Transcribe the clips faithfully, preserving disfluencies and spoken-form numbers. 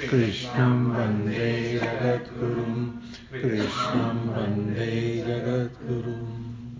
कृष्णं वन्दे जगद्गुरुं कृष्णं वन्दे जगद्गुरुं।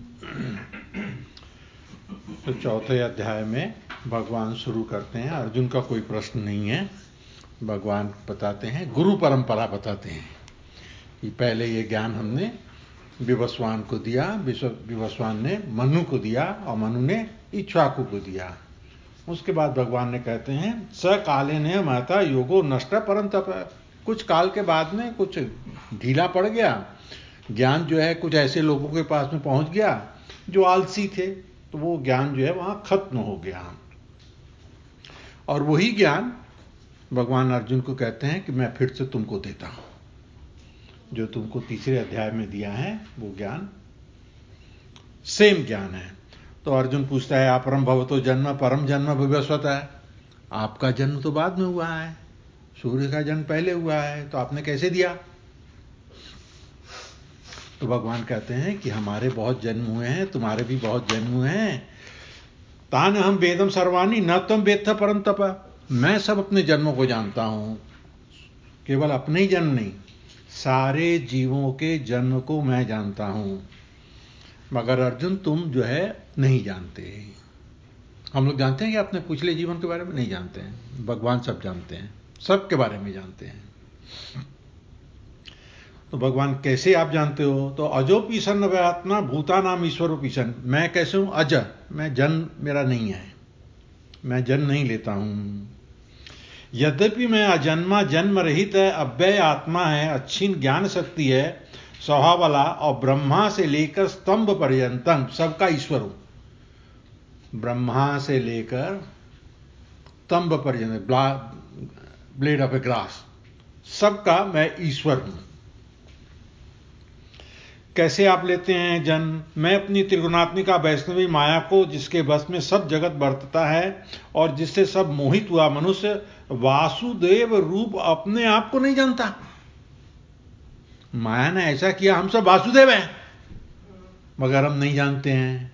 तो चौथे अध्याय में भगवान शुरू करते हैं। अर्जुन का कोई प्रश्न नहीं है। भगवान बताते हैं, गुरु परंपरा बताते हैं कि पहले ये ज्ञान हमने विवस्वान को दिया, विवस्वान ने मनु को दिया और मनु ने इक्ष्वाकु को दिया। उसके बाद भगवान ने कहते हैं, स काले ने महता योगो नष्ट परंतप। कुछ काल के बाद में कुछ ढीला पड़ गया ज्ञान, जो है कुछ ऐसे लोगों के पास में पहुंच गया जो आलसी थे, तो वो ज्ञान जो है वहां खत्म हो गया। और वही ज्ञान भगवान अर्जुन को कहते हैं कि मैं फिर से तुमको देता हूं, जो तुमको तीसरे अध्याय में दिया है वो ज्ञान सेम ज्ञान है। तो अर्जुन पूछता है, अपरम भवतो जन्म परम जन्म विवस्वत है। आपका जन्म तो बाद में हुआ है, सूर्य का जन्म पहले हुआ है, तो आपने कैसे दिया? तो भगवान कहते हैं कि हमारे बहुत जन्म हुए हैं, तुम्हारे भी बहुत जन्म हुए हैं। तान हम वेदम सर्वाणी न तुम वेत्थ परंतप। मैं सब अपने जन्मों को जानता हूं, केवल अपने ही जन्म नहीं, सारे जीवों के जन्म को मैं जानता हूं। मगर अर्जुन तुम जो है नहीं जानते। हम लोग जानते हैं कि अपने पिछले जीवन के बारे में नहीं जानते हैं। भगवान सब जानते हैं, सब के बारे में जानते हैं। तो भगवान कैसे आप जानते हो? तो अजो पीसन आत्मा भूता नाम ईश्वरो पीसन। मैं कैसे हूं? अज, मैं जन्म मेरा नहीं है, मैं जन्म नहीं लेता हूं। यद्यपि मैं अजन्मा जन्म रहित है, अव्यय आत्मा है, अच्छी ज्ञान शक्ति है, स्वभाव वाला, और ब्रह्मा से लेकर स्तंभ पर्यंतम सबका ईश्वर हूं। ब्रह्मा से लेकर स्तंभ पर्यंत, ब्लेड ऑफ ए ग्रास, सबका मैं ईश्वर हूं। कैसे आप लेते हैं जन्म? मैं अपनी त्रिगुणात्मिका वैष्णवी माया को, जिसके बस में सब जगत बरतता है और जिससे सब मोहित हुआ मनुष्य वासुदेव रूप अपने आप को नहीं जानता। माया ने ऐसा किया, हम सब वासुदेव हैं मगर हम नहीं जानते हैं।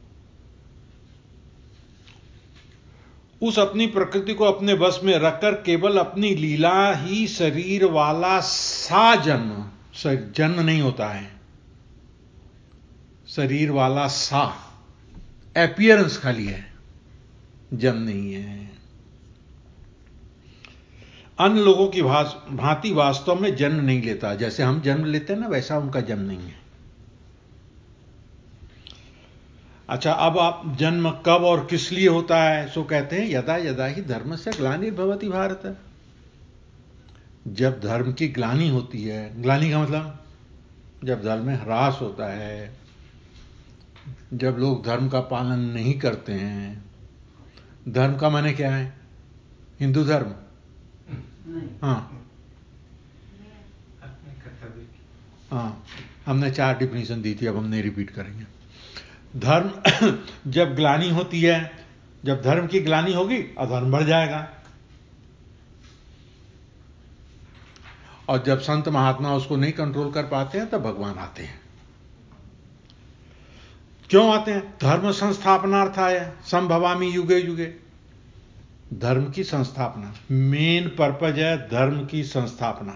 उस अपनी प्रकृति को अपने वश में रखकर केवल अपनी लीला ही शरीर वाला सा जन्म, जन्म नहीं होता है, शरीर वाला सा एपियरेंस खाली है, जन्म नहीं है। अन्य लोगों की भांति वास्तव में जन्म नहीं लेता। जैसे हम जन्म लेते हैं ना, वैसा उनका जन्म नहीं है। अच्छा, अब आप जन्म कब और किस लिए होता है? सो कहते हैं, यदा यदा ही धर्म से ग्लानिर्भवति भारत। जब धर्म की ग्लानि होती है, ग्लानि का मतलब जब धर्म में ह्रास होता है, जब लोग धर्म का पालन नहीं करते हैं। धर्म का माने क्या है? हिंदू धर्म? हाँ हाँ, हमने चार डिफिनेशन दी थी, अब हम नहीं रिपीट करेंगे। धर्म जब ग्लानि होती है, जब धर्म की ग्लानि होगी अधर्म बढ़ जाएगा। और जब संत महात्मा उसको नहीं कंट्रोल कर पाते हैं तब भगवान आते हैं। क्यों आते हैं? धर्म संस्थापनार्थाय संभवामि युगे युगे। धर्म की संस्थापना, मेन पर्पज है धर्म की संस्थापना।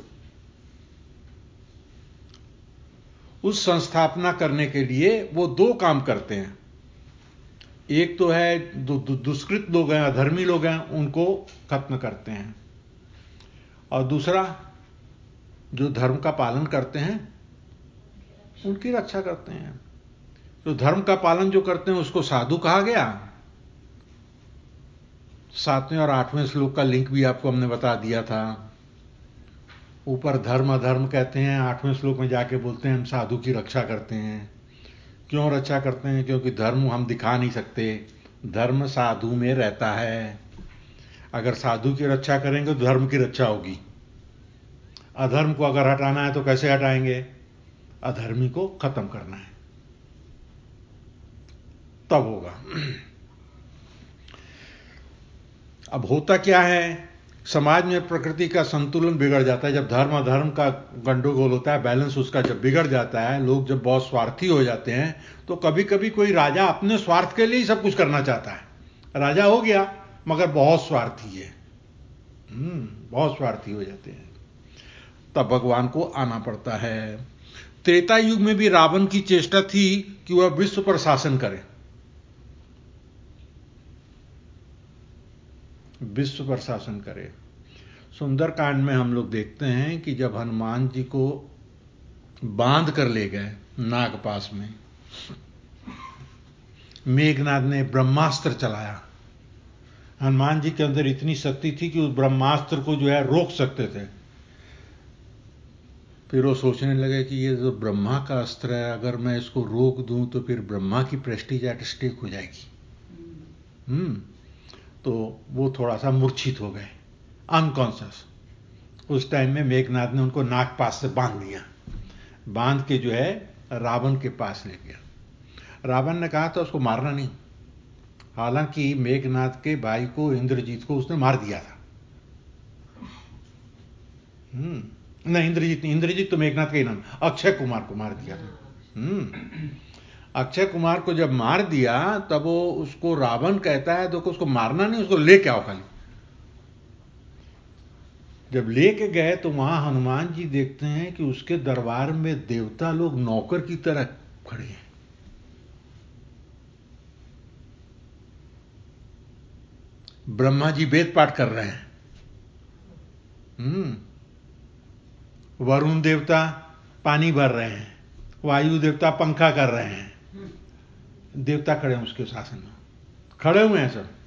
उस संस्थापना करने के लिए वो दो काम करते हैं। एक तो है दु, दु, दुष्कृत लोग हैं, अधर्मी लोग हैं, उनको खत्म करते हैं। और दूसरा, जो धर्म का पालन करते हैं उनकी रक्षा करते हैं। तो धर्म का पालन जो करते हैं उसको साधु कहा गया। सातवें और आठवें श्लोक का लिंक भी आपको हमने बता दिया था। ऊपर धर्म अधर्म कहते हैं, आठवें श्लोक में जाके बोलते हैं हम साधु की रक्षा करते हैं। क्यों रक्षा करते हैं? क्योंकि धर्म हम दिखा नहीं सकते, धर्म साधु में रहता है। अगर साधु की रक्षा करेंगे तो धर्म की रक्षा होगी। अधर्म को अगर हटाना है तो कैसे हटाएंगे? अधर्मी को खत्म करना है, तब होगा। अब होता क्या है, समाज में प्रकृति का संतुलन बिगड़ जाता है। जब धर्म अधर्म का गंडोगोल होता है, बैलेंस उसका जब बिगड़ जाता है, लोग जब बहुत स्वार्थी हो जाते हैं, तो कभी कभी कोई राजा अपने स्वार्थ के लिए ही सब कुछ करना चाहता है। राजा हो गया मगर बहुत स्वार्थी है, हम्म बहुत स्वार्थी हो जाते हैं, तब भगवान को आना पड़ता है। त्रेता युग में भी रावण की चेष्टा थी कि वह विश्व पर शासन करे, विश्व पर शासन करे। सुंदरकांड में हम लोग देखते हैं कि जब हनुमान जी को बांध कर ले गए नागपाश में, मेघनाद ने ब्रह्मास्त्र चलाया। हनुमान जी के अंदर इतनी शक्ति थी कि उस ब्रह्मास्त्र को जो है रोक सकते थे। फिर वो सोचने लगे कि ये जो ब्रह्मा का अस्त्र है, अगर मैं इसको रोक दूं तो फिर ब्रह्मा की प्रेस्टीज एट स्टेक हो जाएगी। हम्म तो वो थोड़ा सा मूर्छित हो गए, अनकॉन्शियस। उस टाइम में मेघनाद ने उनको नागपाश से बांध दिया, बांध के जो है रावण के पास ले गया। रावण ने कहा था उसको मारना नहीं, हालांकि मेघनाद के भाई को, इंद्रजीत को उसने मार दिया था। हम्म नहीं, इंद्रजीत नहीं, इंद्रजीत तो मेघनाद का ही नाम, अक्षय कुमार को मार दिया था। हम्म अक्षय कुमार को जब मार दिया तब वो उसको रावण कहता है तो उसको मारना नहीं, उसको लेके आओ खाली। जब लेके गए तो वहां हनुमान जी देखते हैं कि उसके दरबार में देवता लोग नौकर की तरह खड़े हैं। ब्रह्मा जी वेद पाठ कर रहे हैं, हम्म वरुण देवता पानी भर रहे हैं, वायु देवता पंखा कर रहे हैं, देवता खड़े हैं उसके शासन में, खड़े हुए हैं सब।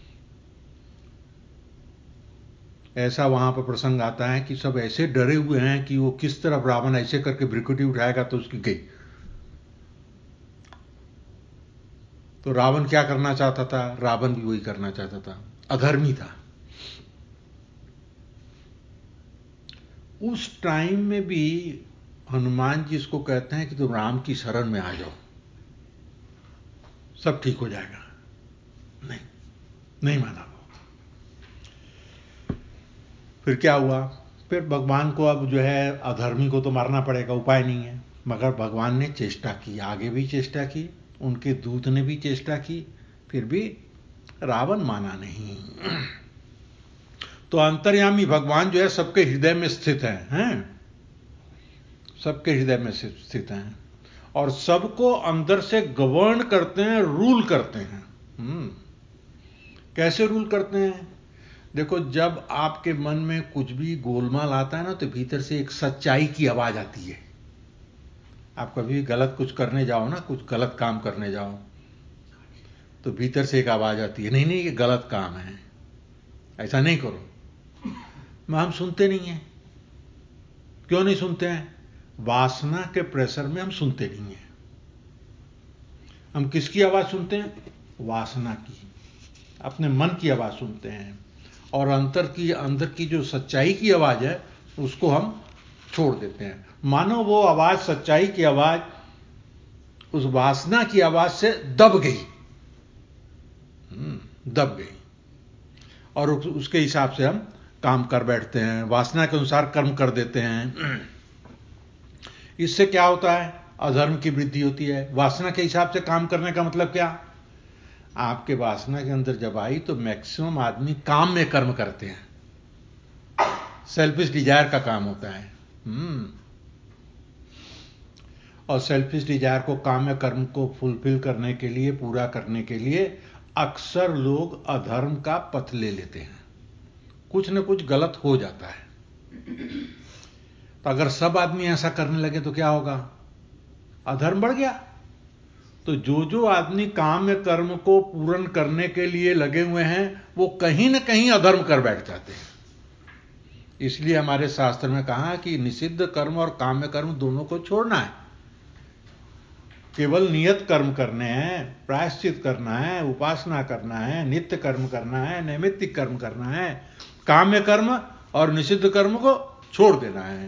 ऐसा वहां पर प्रसंग आता है कि सब ऐसे डरे हुए हैं कि वो किस तरफ रावण ऐसे करके भ्रिकुटी उठाएगा तो उसकी गई। तो रावण क्या करना चाहता था? रावण भी वही करना चाहता था, अधर्मी था। उस टाइम में भी हनुमान जी इसको कहते हैं कि तुम राम की शरण में आ जाओ, सब ठीक हो जाएगा। नहीं, नहीं माना वो। फिर क्या हुआ? फिर भगवान को अब जो है अधर्मी को तो मारना पड़ेगा, उपाय नहीं है। मगर भगवान ने चेष्टा की, आगे भी चेष्टा की, उनके दूत ने भी चेष्टा की, फिर भी रावण माना नहीं। तो अंतर्यामी भगवान जो है सबके हृदय में स्थित है, हैं? सबके हृदय में स्थित हैं और सबको अंदर से गवर्न करते हैं, रूल करते हैं। हम्म कैसे रूल करते हैं? देखो, जब आपके मन में कुछ भी गोलमाल आता है ना, तो भीतर से एक सच्चाई की आवाज आती है। आप कभी गलत कुछ करने जाओ ना, कुछ गलत काम करने जाओ, तो भीतर से एक आवाज आती है, नहीं नहीं ये गलत काम है, ऐसा नहीं करो। मैं हम सुनते नहीं हैं। क्यों नहीं सुनते हैं? वासना के प्रेशर में हम सुनते नहीं हैं। हम किसकी आवाज सुनते हैं? वासना की, अपने मन की आवाज सुनते हैं। और अंतर की अंदर की जो सच्चाई की आवाज है उसको हम छोड़ देते हैं। मानो वो आवाज, सच्चाई की आवाज, उस वासना की आवाज से दब गई, दब गई और उसके हिसाब से हम काम कर बैठते हैं, वासना के अनुसार कर्म कर देते हैं। इससे क्या होता है? अधर्म की वृद्धि होती है। वासना के हिसाब से काम करने का मतलब क्या? आपके वासना के अंदर जब आई तो मैक्सिमम आदमी काम में कर्म करते हैं, सेल्फिश डिजायर का काम होता है। हम्म और सेल्फिश डिजायर को, काम में कर्म को फुलफिल करने के लिए, पूरा करने के लिए अक्सर लोग अधर्म का पथ ले लेते हैं, कुछ न कुछ गलत हो जाता है। तो अगर सब आदमी ऐसा करने लगे तो क्या होगा? अधर्म बढ़ गया। तो जो जो आदमी काम में कर्म को पूर्ण करने के लिए लगे हुए हैं वो कहीं न कहीं अधर्म कर बैठ जाते हैं। इसलिए हमारे शास्त्र में कहा कि निषिद्ध कर्म और काम्य कर्म दोनों को छोड़ना है। केवल नियत कर्म करने हैं, प्रायश्चित करना है, उपासना करना है, नित्य कर्म करना है, नैमित्तिक कर्म करना है। काम्य कर्म और निषिद्ध कर्म को छोड़ देना है।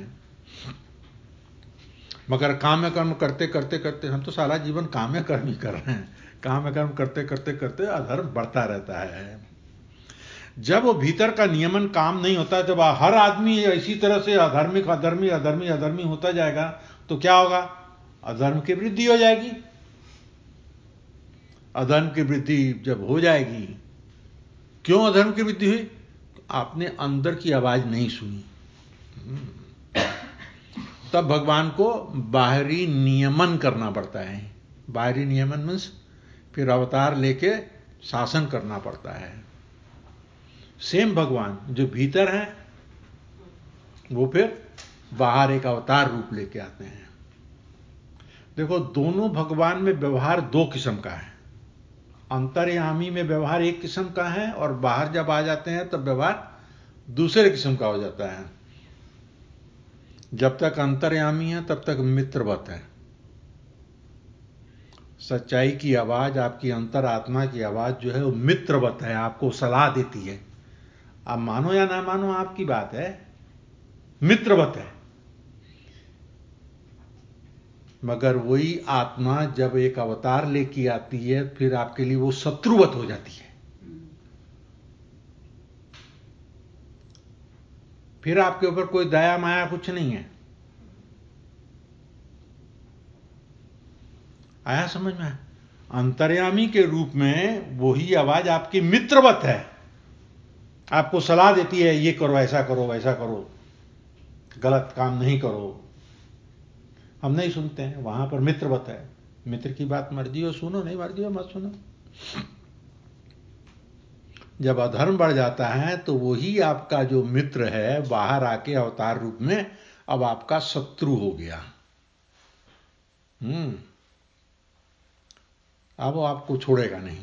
मगर काम्य कर्म करते करते करते, हम तो सारा जीवन काम्य कर्म ही कर रहे हैं, काम्य कर्म करते करते करते अधर्म बढ़ता रहता है। जब वो भीतर का नियमन काम नहीं होता, जब हर आदमी इसी तरह से अधर्मिक अधर्मी अधर्मी अधर्मी होता जाएगा तो क्या होगा? अधर्म की वृद्धि हो जाएगी। अधर्म की वृद्धि जब हो जाएगी, क्यों अधर्म की वृद्धि हुई? आपने अंदर की आवाज नहीं सुनी, तब भगवान को बाहरी नियमन करना पड़ता है। बाहरी नियमन मीन्स फिर अवतार लेके शासन करना पड़ता है। सेम भगवान जो भीतर है वो फिर बाहर एक अवतार रूप लेके आते हैं। देखो, दोनों भगवान में व्यवहार दो किस्म का है। अंतर्यामी में व्यवहार एक किस्म का है और बाहर जब आ जाते हैं तब व्यवहार दूसरे किस्म का हो जाता है। जब तक अंतर्यामी है तब तक मित्रवत है। सच्चाई की आवाज, आपकी अंतरात्मा की आवाज जो है वो मित्रवत है, आपको सलाह देती है। आप मानो या ना मानो आपकी बात है, मित्रवत है। मगर वही आत्मा जब एक अवतार लेके आती है फिर आपके लिए वो शत्रुवत हो जाती है। फिर आपके ऊपर कोई दया माया कुछ नहीं है। आया समझ में? अंतर्यामी के रूप में वही आवाज आपकी मित्रवत है, आपको सलाह देती है, ये करो, ऐसा करो, वैसा करो, गलत काम नहीं करो। हम नहीं सुनते हैं, वहां पर मित्रवत है। मित्र की बात मर्जी हो सुनो, नहीं मर्जी हो मत सुनो। जब अधर्म बढ़ जाता है तो वही आपका जो मित्र है बाहर आके अवतार रूप में अब आपका शत्रु हो गया। हम्म अब वो आपको छोड़ेगा नहीं।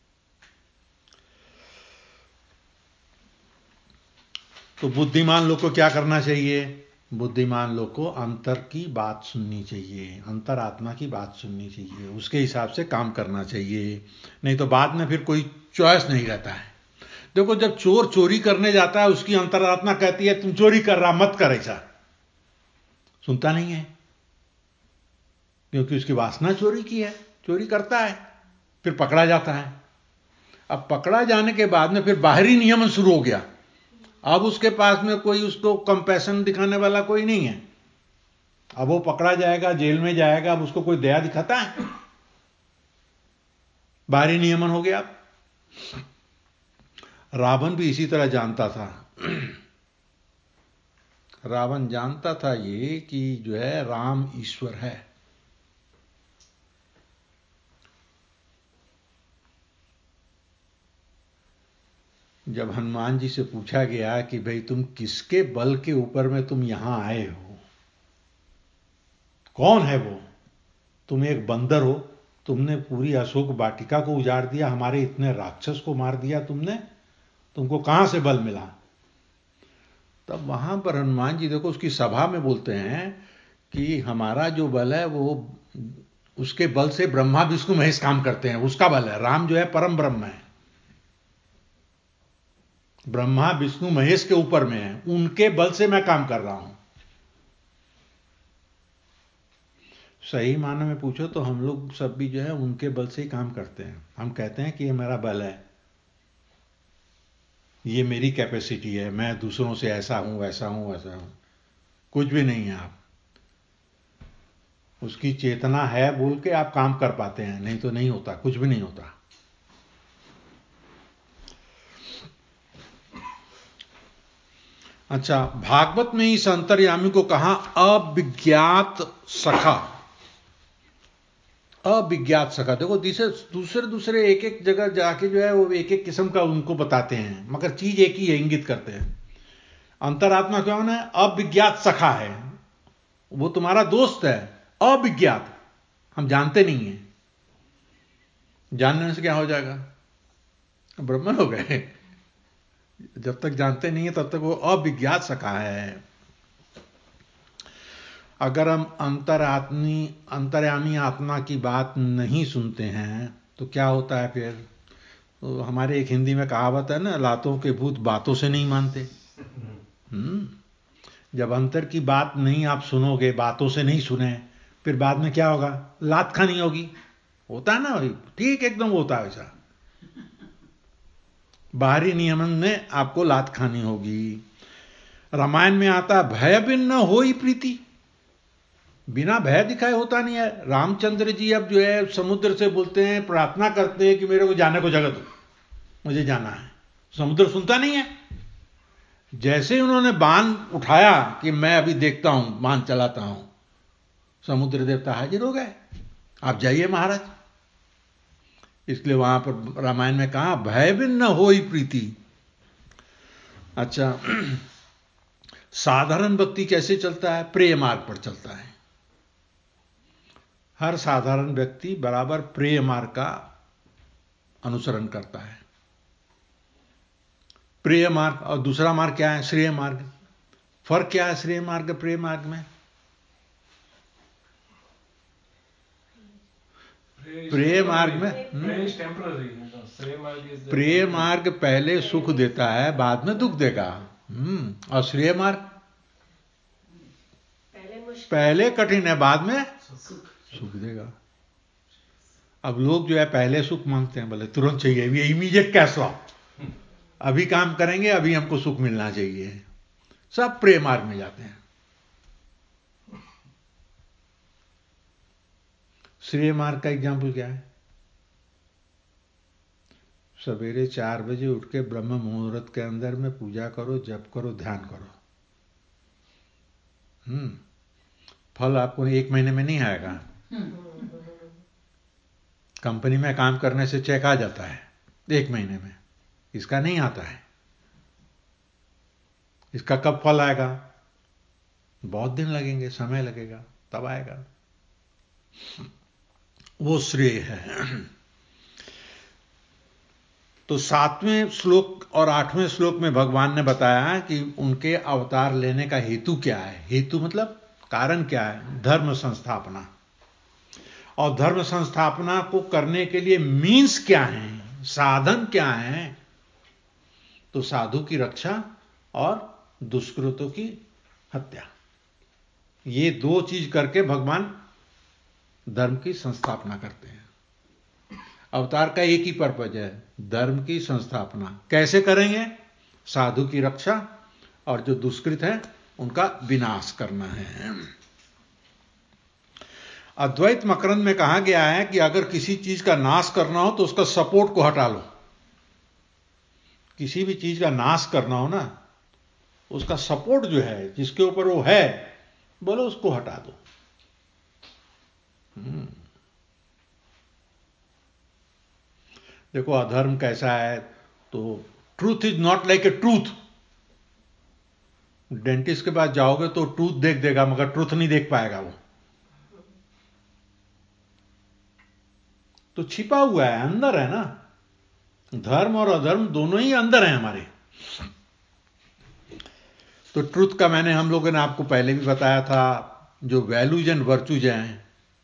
तो बुद्धिमान लोग को क्या करना चाहिए? बुद्धिमान लोग को अंतर की बात सुननी चाहिए, अंतरात्मा की बात सुननी चाहिए, उसके हिसाब से काम करना चाहिए। नहीं तो बाद में फिर कोई चॉइस नहीं रहता है। देखो, जब चोर चोरी करने जाता है उसकी अंतरात्मा कहती है तुम चोरी कर रहा, मत कर ऐसा। सुनता नहीं है क्योंकि उसकी वासना चोरी की है, चोरी करता है, फिर पकड़ा जाता है। अब पकड़ा जाने के बाद में फिर बाहरी नियमन शुरू हो गया। अब उसके पास में कोई उसको कंपैशन दिखाने वाला कोई नहीं है। अब वो पकड़ा जाएगा, जेल में जाएगा, अब उसको कोई दया दिखाता है? बाहरी नियमन हो गया। रावण भी इसी तरह जानता था। रावण जानता था ये कि जो है राम ईश्वर है। जब हनुमान जी से पूछा गया कि भाई तुम किसके बल के ऊपर में तुम यहां आए हो, कौन है वो? तुम एक बंदर हो, तुमने पूरी अशोक वाटिका को उजाड़ दिया, हमारे इतने राक्षस को मार दिया तुमने, तुमको कहां से बल मिला? तब वहां पर हनुमान जी देखो उसकी सभा में बोलते हैं कि हमारा जो बल है वो उसके बल से ब्रह्मा विष्णु महेश काम करते हैं, उसका बल है। राम जो है परम ब्रह्म है, ब्रह्मा विष्णु महेश के ऊपर में है, उनके बल से मैं काम कर रहा हूं। सही माने में पूछो तो हम लोग सब भी जो है उनके बल से ही काम करते हैं। हम कहते हैं कि ये मेरा बल है, ये मेरी कैपेसिटी है, मैं दूसरों से ऐसा हूं वैसा हूं वैसा हूं। कुछ भी नहीं है। आप उसकी चेतना है बोल के आप काम कर पाते हैं, नहीं तो नहीं होता, कुछ भी नहीं होता। अच्छा, भागवत में इस अंतर्यामी को कहा अविज्ञात सखा। अविज्ञात सखा, देखो दूसरे दूसरे एक एक जगह जाके जो है वो एक एक किस्म का उनको बताते हैं, मगर चीज एक ही है, इंगित करते हैं। अंतरात्मा क्या होना है? अविज्ञात सखा है, वो तुम्हारा दोस्त है। अविज्ञात, हम जानते नहीं है। जानने से क्या हो जाएगा? ब्रह्मन हो गए। जब तक जानते नहीं है तब तक वो अविज्ञात सखा है। अगर हम अंतरात्मी अंतर्यामी आत्मा की बात नहीं सुनते हैं तो क्या होता है फिर? तो हमारे एक हिंदी में कहावत है ना, लातों के भूत बातों से नहीं मानते। हम्म जब अंतर की बात नहीं आप सुनोगे, बातों से नहीं सुने, फिर बाद में क्या होगा? लात खानी होगी। होता है ना भाई, ठीक एकदम होता है वैसा। बाहरी नियमन में आपको लात खानी होगी। रामायण में आता भय बिन न होई प्रीति, बिना भय दिखाए होता नहीं है। रामचंद्र जी अब जो है समुद्र से बोलते हैं, प्रार्थना करते हैं कि मेरे को जाने को जगह दो, मुझे जाना है। समुद्र सुनता नहीं है, जैसे ही उन्होंने बाण उठाया कि मैं अभी देखता हूं, बाण चलाता हूं, समुद्र देवता हाजिर हो गए, आप जाइए महाराज। इसलिए वहां पर रामायण में कहा भय बिन न होई प्रीति। अच्छा, साधारण व्यक्ति कैसे चलता है? प्रेय मार्ग पर चलता है। हर साधारण व्यक्ति बराबर प्रेय मार्ग का अनुसरण करता है। प्रेय मार्ग और दूसरा मार्ग क्या है? श्रेय मार्ग। फर्क क्या है श्रेय मार्ग प्रेय मार्ग में? प्रेय मार्ग में प्रेय मार्ग पहले सुख देता है, बाद में दुख देगा। हम्म और श्रेय मार्ग पहले कठिन है, बाद में सुख देगा। अब लोग जो है पहले सुख मांगते हैं, बोले तुरंत चाहिए, इमीडिएट कैश लो, अभी काम करेंगे, अभी हमको सुख मिलना चाहिए। सब प्रेय मार्ग में जाते हैं। श्रेय मार्ग का एग्जाम्पल क्या है? सवेरे चार बजे उठ के ब्रह्म मुहूर्त के अंदर में पूजा करो, जप करो, ध्यान करो। हम्म फल आपको एक महीने में नहीं आएगा। कंपनी में काम करने से चेक आ जाता है एक महीने में, इसका नहीं आता है। इसका कब फल आएगा? बहुत दिन लगेंगे, समय लगेगा, तब आएगा। वो श्रेय है। तो सातवें श्लोक और आठवें श्लोक में भगवान ने बताया कि उनके अवतार लेने का हेतु क्या है। हेतु मतलब कारण क्या है? धर्म संस्थापना। और धर्म संस्थापना को करने के लिए मीन्स क्या है, साधन क्या है? तो साधु की रक्षा और दुष्कृतों की हत्या, ये दो चीज करके भगवान धर्म की संस्थापना करते हैं। अवतार का एक ही पर्पज है, धर्म की संस्थापना। कैसे करेंगे? साधु की रक्षा और जो दुष्कृत है उनका विनाश करना है। अद्वैत मकरंद में कहा गया है कि अगर किसी चीज का नाश करना हो तो उसका सपोर्ट को हटा लो। किसी भी चीज का नाश करना हो ना, उसका सपोर्ट जो है, जिसके ऊपर वो है, बोलो उसको हटा दो। देखो अधर्म कैसा है, तो truth is not like a truth. Dentist के पास जाओगे तो ट्रूथ देख देगा, मगर ट्रूथ नहीं देख पाएगा वो। तो छिपा हुआ है, अंदर है ना। धर्म और अधर्म दोनों ही अंदर है हमारे। तो ट्रूथ का मैंने हम लोगों ने आपको पहले भी बताया था, जो वैल्यूज एंड वर्चूज हैं,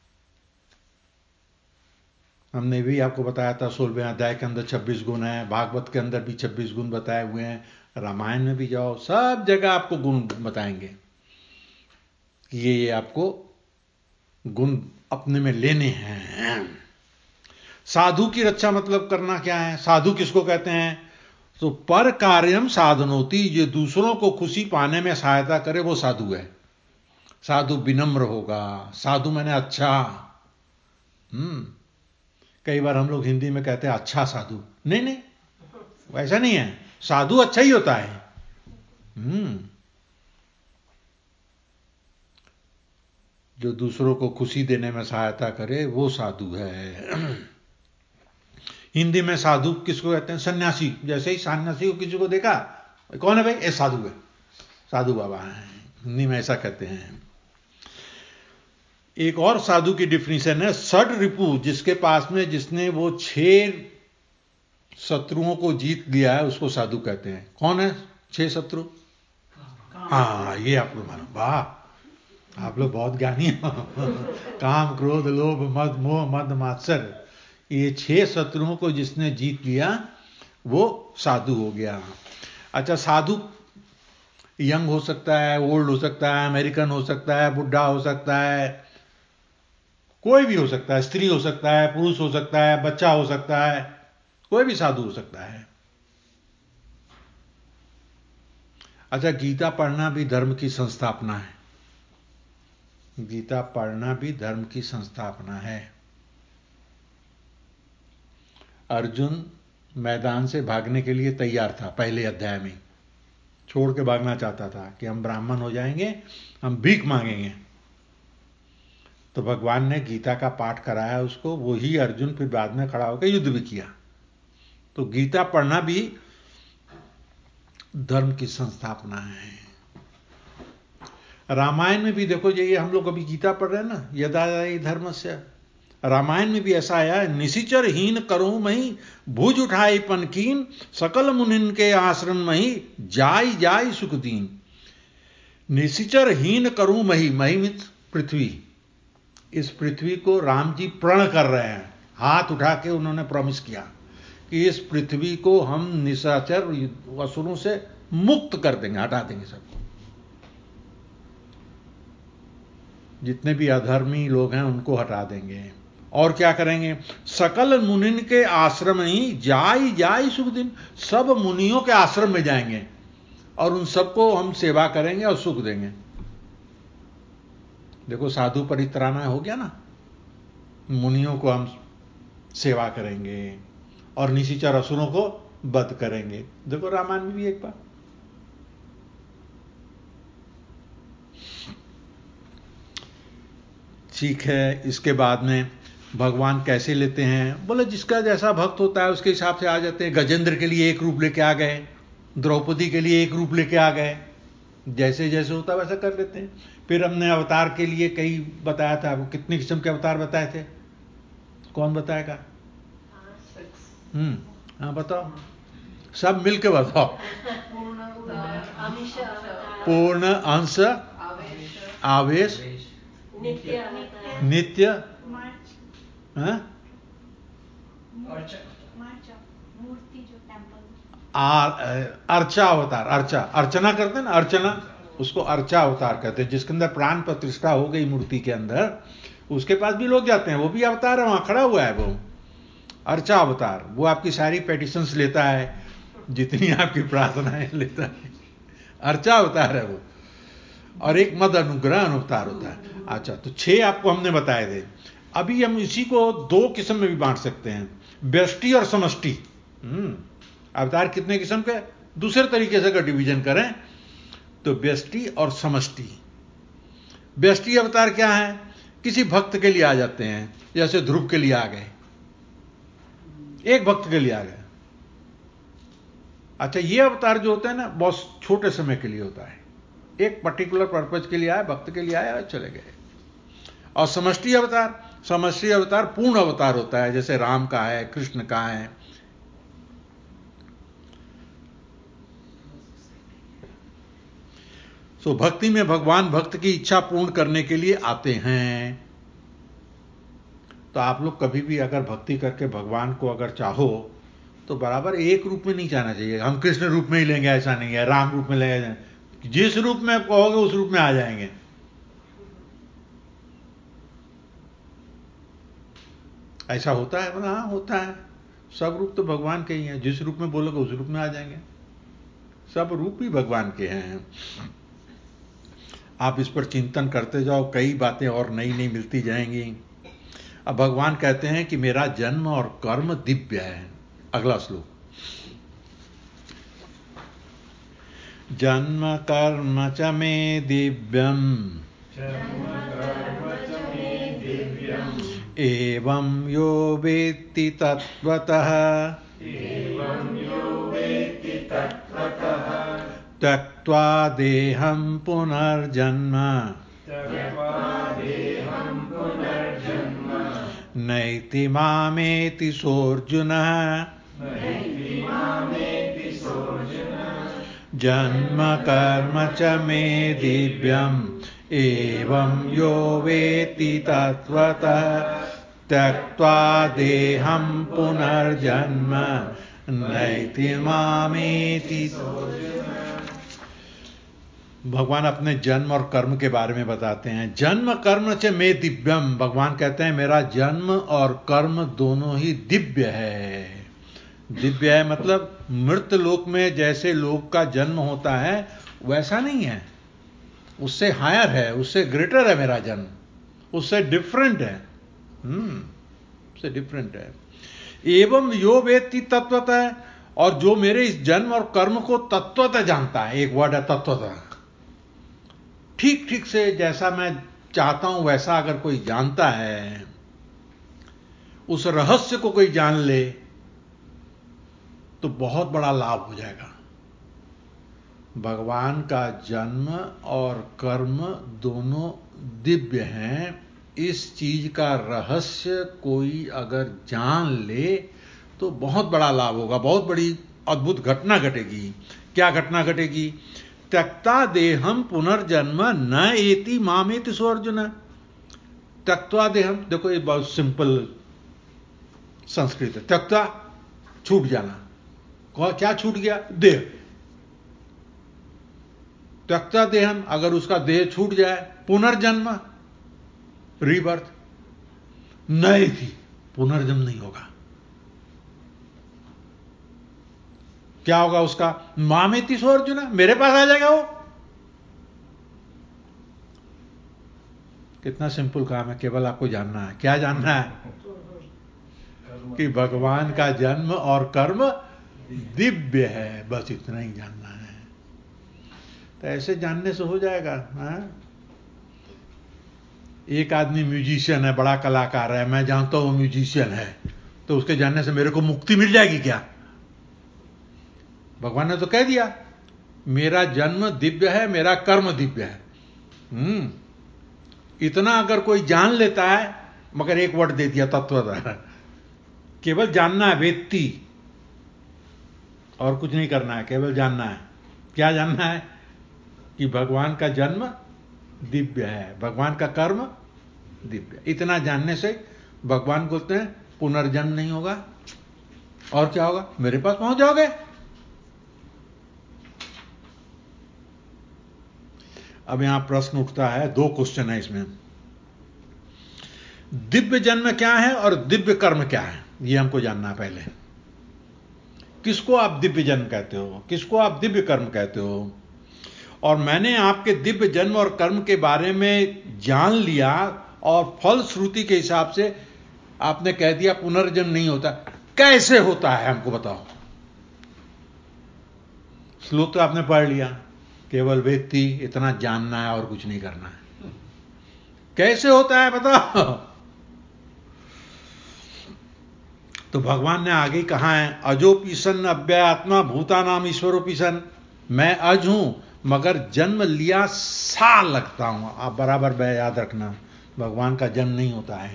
हमने भी आपको बताया था। सोलहवें अध्याय के अंदर छब्बीस गुण हैं, भागवत के अंदर भी छब्बीस गुण बताए हुए हैं, रामायण में भी जाओ, सब जगह आपको गुण बताएंगे कि ये ये आपको गुण अपने में लेने हैं। साधु की रक्षा मतलब करना क्या है? साधु किसको कहते हैं? तो पर कार्यम साधनोति, जो दूसरों को खुशी पाने में सहायता करे वो साधु है। साधु विनम्र होगा, साधु मैंने अच्छा। हम्म कई बार हम लोग हिंदी में कहते हैं अच्छा साधु। नहीं नहीं, वैसा नहीं है। साधु अच्छा ही होता है। हम्म जो दूसरों को खुशी देने में सहायता करे वो साधु है। हिंदी में साधु किसको कहते हैं? सन्यासी। जैसे ही सन्यासी को किसी को देखा, कौन है भाई? ये साधु है, साधु बाबा है, हिंदी में ऐसा कहते हैं। एक और साधु की डिफिनीशन है, षड रिपु, जिसके पास में जिसने वो छह शत्रुओं को जीत लिया है उसको साधु कहते हैं। कौन है छह शत्रु? हाँ, ये आप लोग मानो, वाह, आप लोग बहुत ज्ञानी हो। काम, क्रोध, लोभ, मद, मोह, मद, मात्सर्य, ये छह शत्रुओं को जिसने जीत लिया वो साधु हो गया। अच्छा, साधु यंग हो सकता है, ओल्ड हो सकता है, अमेरिकन हो सकता है, बुढ़ा हो सकता है, कोई भी हो सकता है, स्त्री हो सकता है, पुरुष हो सकता है, बच्चा हो सकता है, कोई भी साधु हो सकता है। अच्छा, गीता पढ़ना भी धर्म की संस्थापना है। गीता पढ़ना भी धर्म की संस्थापना है। अर्जुन मैदान से भागने के लिए तैयार था पहले अध्याय में, छोड़ के भागना चाहता था कि हम ब्राह्मण हो जाएंगे, हम भीख मांगेंगे। तो भगवान ने गीता का पाठ कराया उसको, वही अर्जुन फिर बाद में खड़ा होकर युद्ध भी किया। तो गीता पढ़ना भी धर्म की संस्थापना है। रामायण में भी देखो, ये हम लोग अभी गीता पढ़ रहे हैं ना, यदा धर्मस्य, रामायण में भी ऐसा आया है, निशिचर हीन करो मही भुज उठाई पनकीन, सकल मुनिन के आश्रम मही जाय जाय सुख दीन। निशिचर हीन करूं मही, मही मित पृथ्वी। इस पृथ्वी को राम जी प्रण कर रहे हैं, हाथ उठा के उन्होंने प्रॉमिस किया कि इस पृथ्वी को हम निशाचर असुरों से मुक्त कर देंगे, हटा देंगे सबको। जितने भी अधर्मी लोग हैं उनको हटा देंगे। और क्या करेंगे? सकल मुनिन के आश्रम ही जाय जाय सुख दिन, सब मुनियों के आश्रम में जाएंगे और उन सबको हम सेवा करेंगे और सुख देंगे। देखो साधु परित्राणा हो गया ना, मुनियों को हम सेवा करेंगे और निशिचर असुरों को वध करेंगे। देखो रामायण में भी एक बार। ठीक है, इसके बाद में भगवान कैसे लेते हैं? बोले जिसका जैसा भक्त होता है उसके हिसाब से आ जाते हैं। गजेंद्र के लिए एक रूप लेके आ गए, द्रौपदी के लिए एक रूप लेके आ गए, जैसे जैसे होता वैसा कर लेते हैं। फिर हमने अवतार के लिए कई बताया था, वो कितने किस्म के अवतार बताए थे? कौन बताएगा? हम्म हाँ बताओ, सब मिलके बताओ। पूर्ण, अंश, आवेश, नित्य, हाँ? अर्चा अवतार, अर्चा, अर्चना करते हैं ना, अर्चना, उसको अर्चा अवतार कहते हैं। जिसके अंदर प्राण प्रतिष्ठा हो गई मूर्ति के अंदर, उसके पास भी लोग जाते हैं, वो भी अवतार है, वहां खड़ा हुआ है वो अर्चा अवतार। वो आपकी सारी पेटिशंस लेता है, जितनी आपकी प्रार्थनाएं लेता है, अर्चा अवतार है वो। और एक मद अनुग्रह अवतार होता है। अच्छा, तो छह आपको हमने बताए थे। अभी हम इसी को दो किस्म में भी बांट सकते हैं, व्यष्टि और समष्टि। हम्म अवतार कितने किस्म के? दूसरे तरीके से अगर डिवीजन करें तो व्यष्टि और समष्टि। व्यष्टि अवतार क्या है? किसी भक्त के लिए आ जाते हैं, जैसे ध्रुव के लिए आ गए, एक भक्त के लिए आ गए। अच्छा, ये अवतार जो होता है ना, बहुत छोटे समय के लिए होता है, एक पर्टिकुलर पर्पज के लिए आए, भक्त के लिए आए और चले गए। और समष्टि अवतार, समष्टि अवतार पूर्ण अवतार होता है, जैसे राम का है, कृष्ण का है। सो भक्ति में भगवान भक्त की इच्छा पूर्ण करने के लिए आते हैं। तो आप लोग कभी भी अगर भक्ति करके भगवान को अगर चाहो तो बराबर एक रूप में नहीं जाना चाहिए, हम कृष्ण रूप में ही लेंगे ऐसा नहीं है, राम रूप में लेंगे, जिस रूप में आप कहोगे उस रूप में आ जाएंगे। ऐसा होता है? बोला हाँ होता है, सब रूप तो भगवान के ही हैं, जिस रूप में बोलोगे उस रूप में आ जाएंगे, सब रूप ही भगवान के हैं। आप इस पर चिंतन करते जाओ, कई बातें और नई नई मिलती जाएंगी। अब भगवान कहते हैं कि मेरा जन्म और कर्म दिव्य है। अगला श्लोक, जन्म कर्म च मे दिव्यम एवं यो वेत्ति तत्त्वतः त्यक्त्वा देहं पुनर्जन्म नैति मामेति सोऽर्जुनः जन्म कर्म च मे दिव्यम् एवं यो वेत्ति तत्त्वतः त्यक्त्वा देहं पुनर्जन्म नैति मामेति। भगवान अपने जन्म और कर्म के बारे में बताते हैं। जन्म कर्म च मे दिव्यम, भगवान कहते हैं मेरा जन्म और कर्म दोनों ही दिव्य है। दिव्य है मतलब मृत लोक में जैसे लोक का जन्म होता है वैसा नहीं है, उससे हायर है, उससे ग्रेटर है मेरा जन्म, उससे डिफरेंट है। हम्म उससे डिफरेंट है। एवं यो वेत्ति तत्वतः, और जो मेरे इस जन्म और कर्म को तत्वतः जानता है, एक वर्ड है तत्वतः, ठीक ठीक से जैसा मैं चाहता हूं वैसा अगर कोई जानता है, उस रहस्य को कोई जान ले, तो बहुत बड़ा लाभ हो जाएगा। भगवान का जन्म और कर्म दोनों दिव्य हैं। इस चीज का रहस्य कोई अगर जान ले तो बहुत बड़ा लाभ होगा, बहुत बड़ी अद्भुत घटना घटेगी। क्या घटना घटेगी? त्यक्ता देहम पुनर्जन्म न एति मामेति सो अर्जुन। त्यक्ता देहम, देखो ये बहुत सिंपल संस्कृत है। त्यक्ता, छूट जाना। क्या छूट गया? देह। त्यक्ता देहम, अगर उसका देह छूट जाए, पुनर्जन्म, रीबर्थ, नए थी, पुनर्जन्म नहीं होगा। क्या होगा उसका? मामेति सो अर्जुन, मेरे पास आ जाएगा वो। कितना सिंपल काम है, केवल आपको जानना है। क्या जानना है? कि भगवान का जन्म और कर्म दिव्य है, बस इतना ही जानना है। तो ऐसे जानने से हो जाएगा। हा? एक आदमी म्यूजिशियन है, बड़ा कलाकार है, मैं जानता हूं वो म्यूजिशियन है, तो उसके जानने से मेरे को मुक्ति मिल जाएगी क्या? भगवान ने तो कह दिया, मेरा जन्म दिव्य है, मेरा कर्म दिव्य है। हम्म इतना अगर कोई जान लेता है, मगर एक वर्ड दे दिया, तत्वतः। केवल जानना है, वेत्ती, और कुछ नहीं करना है, केवल जानना है। क्या जानना है? कि भगवान का जन्म दिव्य है, भगवान का कर्म दिव्य। इतना जानने से भगवान बोलते हैं पुनर्जन्म नहीं होगा। और क्या होगा? मेरे पास पहुंच जाओगे। अब यहां प्रश्न उठता है, दो क्वेश्चन है इसमें। दिव्य जन्म क्या है और दिव्य कर्म क्या है, यह हमको जानना है पहले। किसको आप दिव्य जन्म कहते हो, किसको आप दिव्य कर्म कहते हो? और मैंने आपके दिव्य जन्म और कर्म के बारे में जान लिया, और फल श्रुति के हिसाब से आपने कह दिया पुनर्जन्म नहीं होता। कैसे होता है हमको बताओ। श्लोक तो आपने पढ़ लिया, केवल व्यक्ति इतना जानना है और कुछ नहीं करना है। कैसे होता है बताओ। तो भगवान ने आगे कहा है, अजोपीसन अव्ययात्मा भूतानाम ईश्वरोपीसन। मैं अज हूं मगर जन्म लिया साल लगता हूं। आप बराबर याद रखना, भगवान का जन्म नहीं होता है।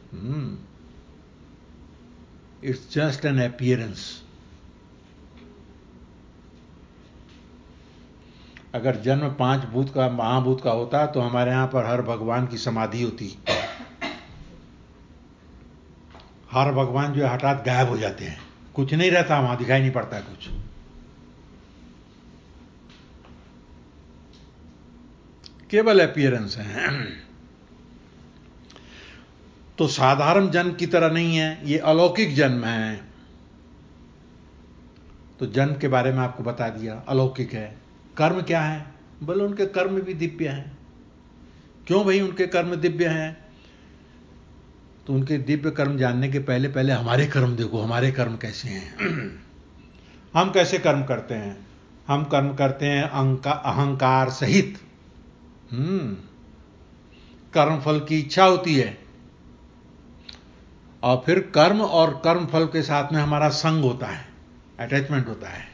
It's just an appearance. अगर जन्म पांच भूत का, महाभूत का होता तो हमारे यहां पर हर भगवान की समाधि होती। हर भगवान जो है हठात गायब हो जाते हैं, कुछ नहीं रहता वहां, दिखाई नहीं पड़ता कुछ। केवल अपीयरेंस है। तो साधारण जन्म की तरह नहीं है, ये अलौकिक जन्म है। तो जन्म के बारे में आपको बता दिया, अलौकिक है। कर्म क्या है? बोले उनके कर्म भी दिव्य हैं। क्यों भाई उनके कर्म दिव्य हैं? तो उनके दिव्य कर्म जानने के पहले पहले हमारे कर्म देखो, हमारे कर्म कैसे हैं। हम कैसे कर्म करते हैं? हम कर्म करते हैं अहंकार सहित। हम्म कर्म फल की इच्छा होती है, और फिर कर्म और कर्म फल के साथ में हमारा संग होता है, अटैचमेंट होता है।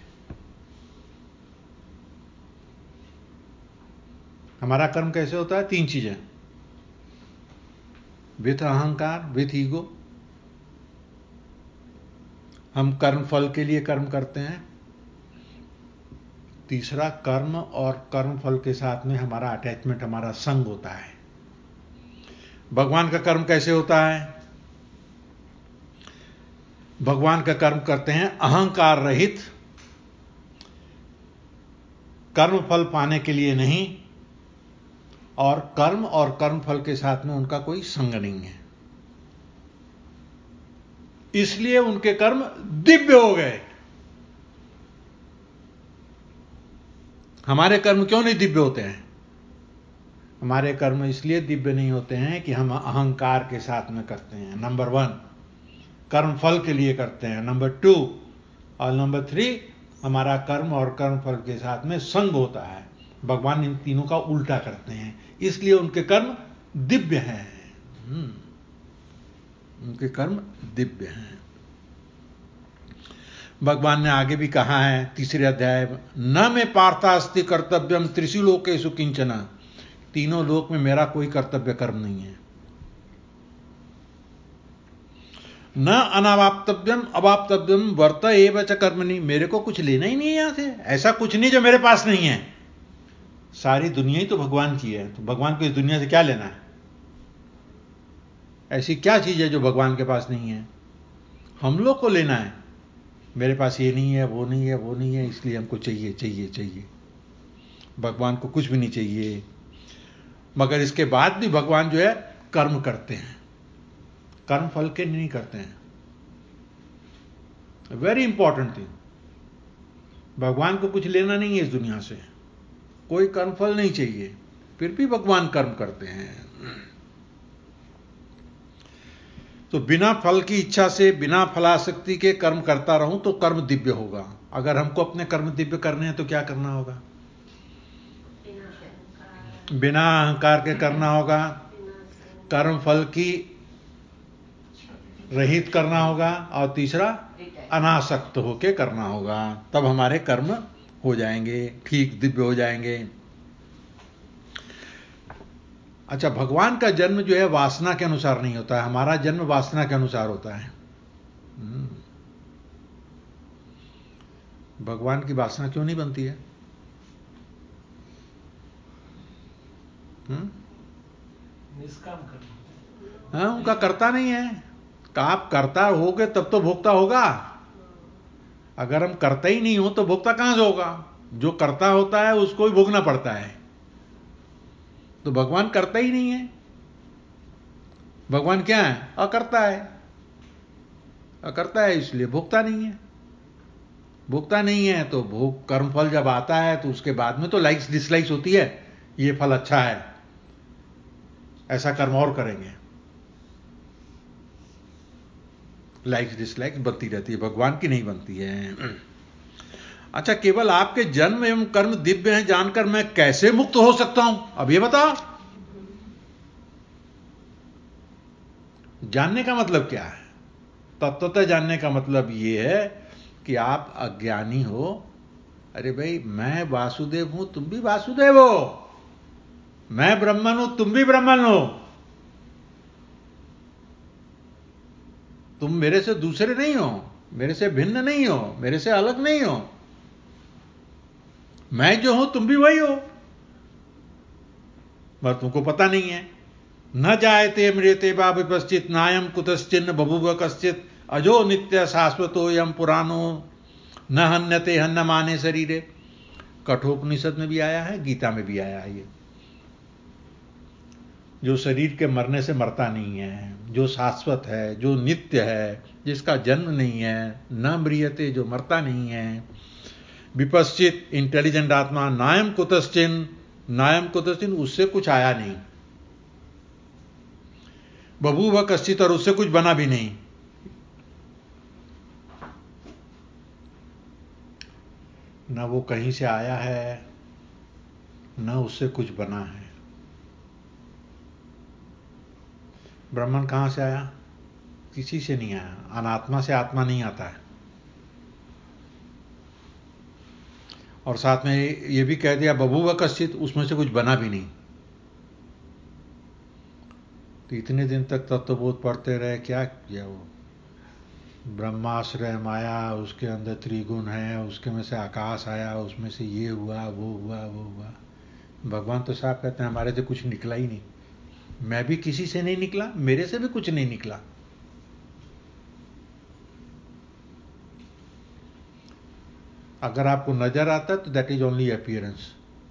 हमारा कर्म कैसे होता है? तीन चीजें, विथ अहंकार, विथ ईगो। हम कर्म फल के लिए कर्म करते हैं। तीसरा, कर्म और कर्म फल के साथ में हमारा अटैचमेंट, हमारा संग होता है। भगवान का कर्म कैसे होता है? भगवान का कर्म करते हैं अहंकार रहित, कर्म फल पाने के लिए नहीं, और कर्म और कर्म फल के साथ में उनका कोई संग नहीं है। इसलिए उनके कर्म दिव्य हो गए। हमारे कर्म क्यों नहीं दिव्य होते हैं? हमारे कर्म इसलिए दिव्य नहीं होते हैं कि हम अहंकार के साथ में करते हैं, नंबर वन। कर्म फल के लिए करते हैं, नंबर टू। और नंबर थ्री, हमारा कर्म और कर्म फल के साथ में संग होता है। भगवान इन तीनों का उल्टा करते हैं, इसलिए उनके कर्म दिव्य हैं। उनके कर्म दिव्य हैं। भगवान ने आगे भी कहा है तीसरे अध्याय में, न में पार्थास्ति कर्तव्यम त्रिषु लोकेषु किंचन। तीनों लोक में मेरा कोई कर्तव्य कर्म नहीं है। न अनावाप्तव्यम अवाप्तव्यम वर्त एव च कर्मणि। मेरे को कुछ लेना ही नहीं है यहां से, ऐसा कुछ नहीं जो मेरे पास नहीं है। सारी दुनिया ही तो भगवान की है, तो भगवान को इस दुनिया से क्या लेना है? ऐसी क्या चीज है जो भगवान के पास नहीं है? हम लोग को लेना है। मेरे पास ये नहीं है, वो नहीं है, वो नहीं है, इसलिए हमको चाहिए चाहिए चाहिए। भगवान को कुछ भी नहीं चाहिए। मगर इसके बाद भी भगवान जो है कर्म करते हैं, कर्म फल के नहीं करते हैं। Very important thing. भगवान को कुछ लेना नहीं है इस दुनिया से, कोई कर्म फल नहीं चाहिए, फिर भी भगवान कर्म करते हैं। तो बिना फल की इच्छा से, बिना फलासक्ति के कर्म करता रहूं तो कर्म दिव्य होगा। अगर हमको अपने कर्म दिव्य करने हैं तो क्या करना होगा? बिना अहंकार के करना होगा, कर्म फल की रहित करना होगा, और तीसरा अनासक्त होके करना होगा। तब हमारे कर्म हो जाएंगे, ठीक दिव्य हो जाएंगे। अच्छा, भगवान का जन्म जो है वासना के अनुसार नहीं होता है, हमारा जन्म वासना के अनुसार होता है। भगवान की वासना क्यों नहीं बनती है? निष्काम करना। हाँ, उनका करता नहीं है। आप करता होगे तब तो भोक्ता होगा। अगर हम करता ही नहीं हो तो भोक्ता कहां से होगा? जो करता होता है उसको ही भोगना पड़ता है। तो भगवान करता ही नहीं है। भगवान क्या है? अकर्ता है। अकर्ता है इसलिए भोक्ता नहीं है। भोक्ता नहीं है तो भोग कर्मफल जब आता है तो उसके बाद में तो लाइक्स डिसलाइक्स होती है। ये फल अच्छा है, ऐसा कर्म और करेंगे। लाइक्स डिसलाइक्स बनती रहती है, भगवान की नहीं बनती है। अच्छा, केवल आपके जन्म एवं कर्म दिव्य हैं जानकर मैं कैसे मुक्त हो सकता हूं? अब ये बताओ। जानने का मतलब क्या है? तत्वतः जानने का मतलब ये है कि आप अज्ञानी हो। अरे भाई, मैं वासुदेव हूं, तुम भी वासुदेव हो। मैं ब्रह्मन हूं, तुम भी ब्रह्मन हो। तुम मेरे से दूसरे नहीं हो, मेरे से भिन्न नहीं हो, मेरे से अलग नहीं हो। मैं जो हूं तुम भी वही हो, पर तुमको पता नहीं है। न जायते मृते वा विपश्चित नायम कुतश्चिन्न बभूव कश्चित अजो नित्य शाश्वतो यम पुराणो न हन्यते हन्न माने शरीरे। कठोपनिषद में भी आया है, गीता में भी आया है। ये जो शरीर के मरने से मरता नहीं है, जो शाश्वत है, जो नित्य है, जिसका जन्म नहीं है, न म्रियते, जो मरता नहीं है, विपश्चित इंटेलिजेंट आत्मा, नायम कुतश्चिन, नायम कुतश्चिन, उससे कुछ आया नहीं, बभूव कश्चित, और उससे कुछ बना भी नहीं। न वो कहीं से आया है, न उससे कुछ बना है। ब्राह्मण कहां से आया? किसी से नहीं आया। अनात्मा से आत्मा नहीं आता है। और साथ में ये भी कह दिया बभूव कश्चित, उसमें से कुछ बना भी नहीं। तो इतने दिन तक तत्वबोध पढ़ते रहे, क्या किया? वो ब्रह्माश्रय माया, उसके अंदर त्रिगुण है, उसके में से आकाश आया, उसमें से ये हुआ, वो हुआ, वो हुआ। भगवान तो साफ कहते हैं हमारे से कुछ निकला ही नहीं। मैं भी किसी से नहीं निकला, मेरे से भी कुछ नहीं निकला। अगर आपको नजर आता है तो दैट इज ओनली अपीयरेंस।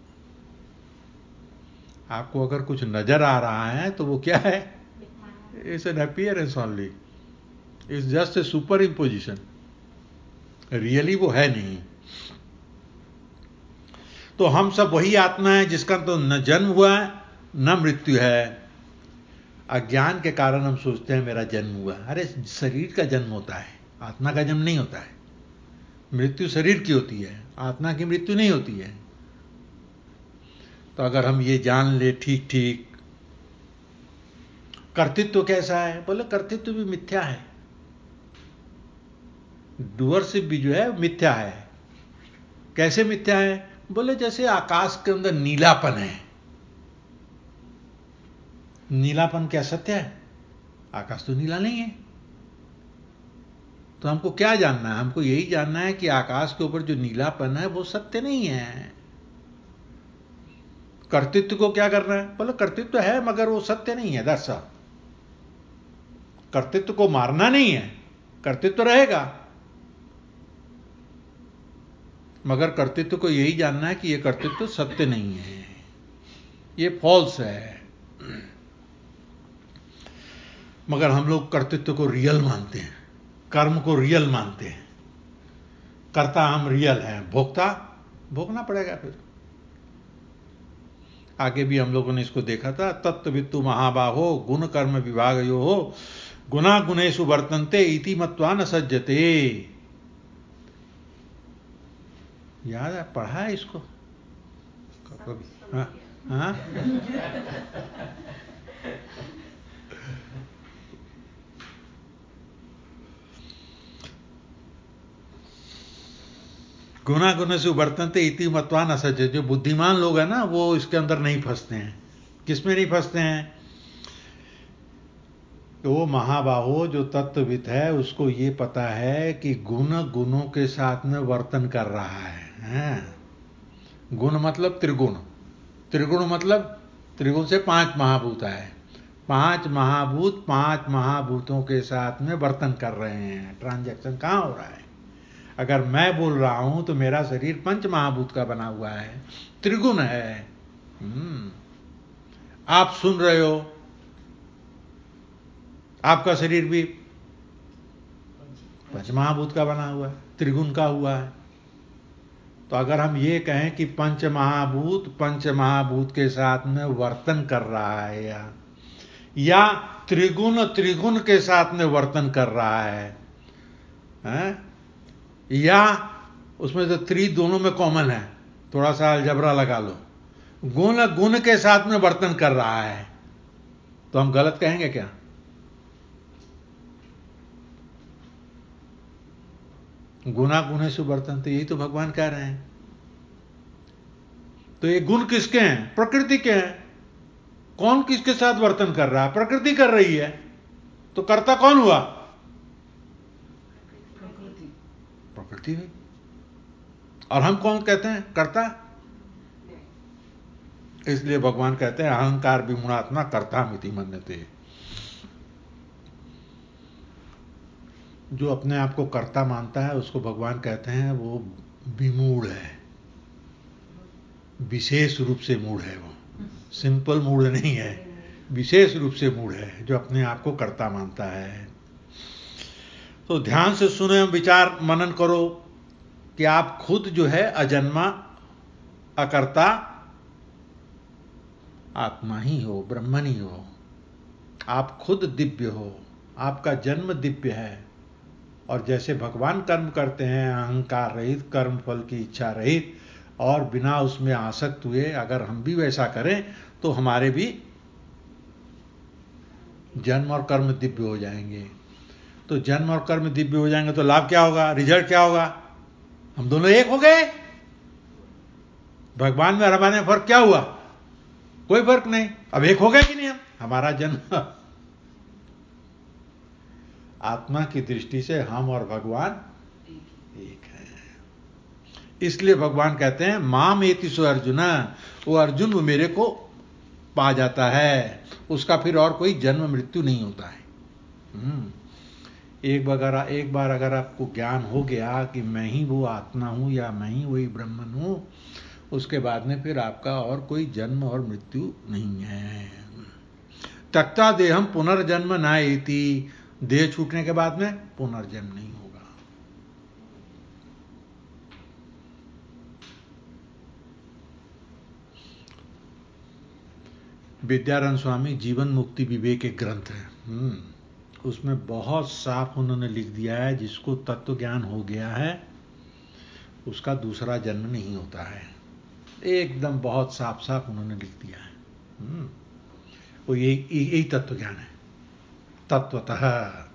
आपको अगर कुछ नजर आ रहा है तो वो क्या है? It's an appearance only, it's just a super imposition. Really वो है नहीं। तो हम सब वही आत्मा है जिसका तो न जन्म हुआ है न मृत्यु है। अज्ञान के कारण हम सोचते हैं मेरा जन्म हुआ। अरे शरीर का जन्म होता है, आत्मा का जन्म नहीं होता है। मृत्यु शरीर की होती है, आत्मा की मृत्यु नहीं होती है। तो अगर हम ये जान ले ठीक ठीक, कर्तृत्व कैसा है? बोले कर्तृत्व भी मिथ्या है, डूअरशिप भी जो है मिथ्या है। कैसे मिथ्या है? बोले जैसे आकाश के अंदर नीलापन है। नीलापन क्या सत्य है? आकाश तो नीला नहीं है। तो हमको क्या जानना है? हमको यही जानना है कि आकाश के ऊपर जो नीलापन है वो सत्य नहीं है। कर्तृत्व को क्या करना है? बोले कर्तृत्व है मगर वो सत्य नहीं है। That's all. कर्तृत्व को मारना नहीं है, कर्तृत्व रहेगा, मगर कर्तृत्व को यही जानना है कि ये कर्तृत्व सत्य नहीं है, ये फॉल्स है। मगर हम लोग कर्तृत्व को रियल मानते हैं, कर्म को रियल मानते हैं। कर्ता हम रियल हैं, भोक्ता भोगना पड़ेगा। फिर आगे भी हम लोगों ने इसको देखा था। तत्त्ववित्तु महाबाहो गुण कर्म विभाग यो हो गुना गुणेषु वर्तन्ते इति मत्वा न सज्जते। याद है? पढ़ा है इसको कभी? हाँ हाँ गुना गुणेषु वर्तन्ते इति मत्वा न सज्जते। जो बुद्धिमान लोग हैं ना, वो इसके अंदर नहीं फंसते हैं। किसमें नहीं फंसते हैं? तो वो महाबाहो जो तत्वविद है उसको ये पता है कि गुण गुणों के साथ में वर्तन कर रहा है, है? गुण मतलब त्रिगुण, त्रिगुण मतलब त्रिगुण से पांच महाभूत है। पांच महाभूत पांच महाभूतों के साथ में वर्तन कर रहे हैं। ट्रांजैक्शन कहां हो रहा है? अगर मैं बोल रहा हूं तो मेरा शरीर पंच महाभूत का बना हुआ है, त्रिगुण है। हम्म आप सुन रहे हो, आपका शरीर भी पंचमहाभूत का बना हुआ है, त्रिगुण का हुआ है। तो अगर हम ये कहें कि पंच महाभूत पंच महाभूत के साथ में वर्तन कर रहा है, या या त्रिगुण त्रिगुण के साथ में वर्तन कर रहा है, है? या उसमें तो त्रि दोनों में कॉमन है, थोड़ा सा अलजबरा लगा लो, गुण गुण के साथ में वर्तन कर रहा है, तो हम गलत कहेंगे क्या? गुना गुणेषु वर्तन्ते, यही तो भगवान कह रहे हैं। तो ये गुण किसके हैं? प्रकृति के हैं। कौन किसके साथ वर्तन कर रहा है? प्रकृति कर रही है। तो कर्ता कौन हुआ? प्रकृति प्रकृति हुई। और हम कौन कहते हैं कर्ता? इसलिए भगवान कहते हैं अहंकार विमूढ़ात्मा कर्तामिति मन्यते। जो अपने आप को कर्ता मानता है उसको भगवान कहते हैं वो विमूढ़ है, विशेष रूप से मूढ़ है। वो सिंपल मूढ़ नहीं है, विशेष रूप से मूढ़ है जो अपने आप को कर्ता मानता है। तो ध्यान से सुनो एवं विचार मनन करो कि आप खुद जो है अजन्मा अकर्ता आत्मा ही हो, ब्रह्मन ही हो। आप खुद दिव्य हो, आपका जन्म दिव्य है। और जैसे भगवान कर्म करते हैं अहंकार रहित, कर्म फल की इच्छा रहित और बिना उसमें आसक्त हुए, अगर हम भी वैसा करें तो हमारे भी जन्म और कर्म दिव्य हो जाएंगे। तो जन्म और कर्म दिव्य हो जाएंगे तो लाभ क्या होगा? रिजल्ट क्या होगा? हम दोनों एक हो गए। भगवान में और हमारे में फर्क क्या हुआ? कोई फर्क नहीं। अब एक हो गए कि नहीं? हम हमारा जन्म आत्मा की दृष्टि से हम और भगवान एक है। इसलिए भगवान कहते हैं माम एति सो अर्जुन, वो अर्जुन वो मेरे को पा जाता है, उसका फिर और कोई जन्म मृत्यु नहीं होता है। एक बार एक बार अगर आपको ज्ञान हो गया कि मैं ही वो आत्मा हूं या मैं ही वही ब्रह्मन हूं, उसके बाद में फिर आपका और कोई जन्म और मृत्यु नहीं है। त्यक्ता देहम पुनर्जन्म न एति, देह छूटने के बाद में पुनर्जन्म नहीं होगा। विद्यारण्य स्वामी जीवन मुक्ति विवेक एक ग्रंथ है, उसमें बहुत साफ उन्होंने लिख दिया है, जिसको तत्व ज्ञान हो गया है उसका दूसरा जन्म नहीं होता है। एकदम बहुत साफ साफ उन्होंने लिख दिया है। वो यही यही तत्व ज्ञान है तत्वतः।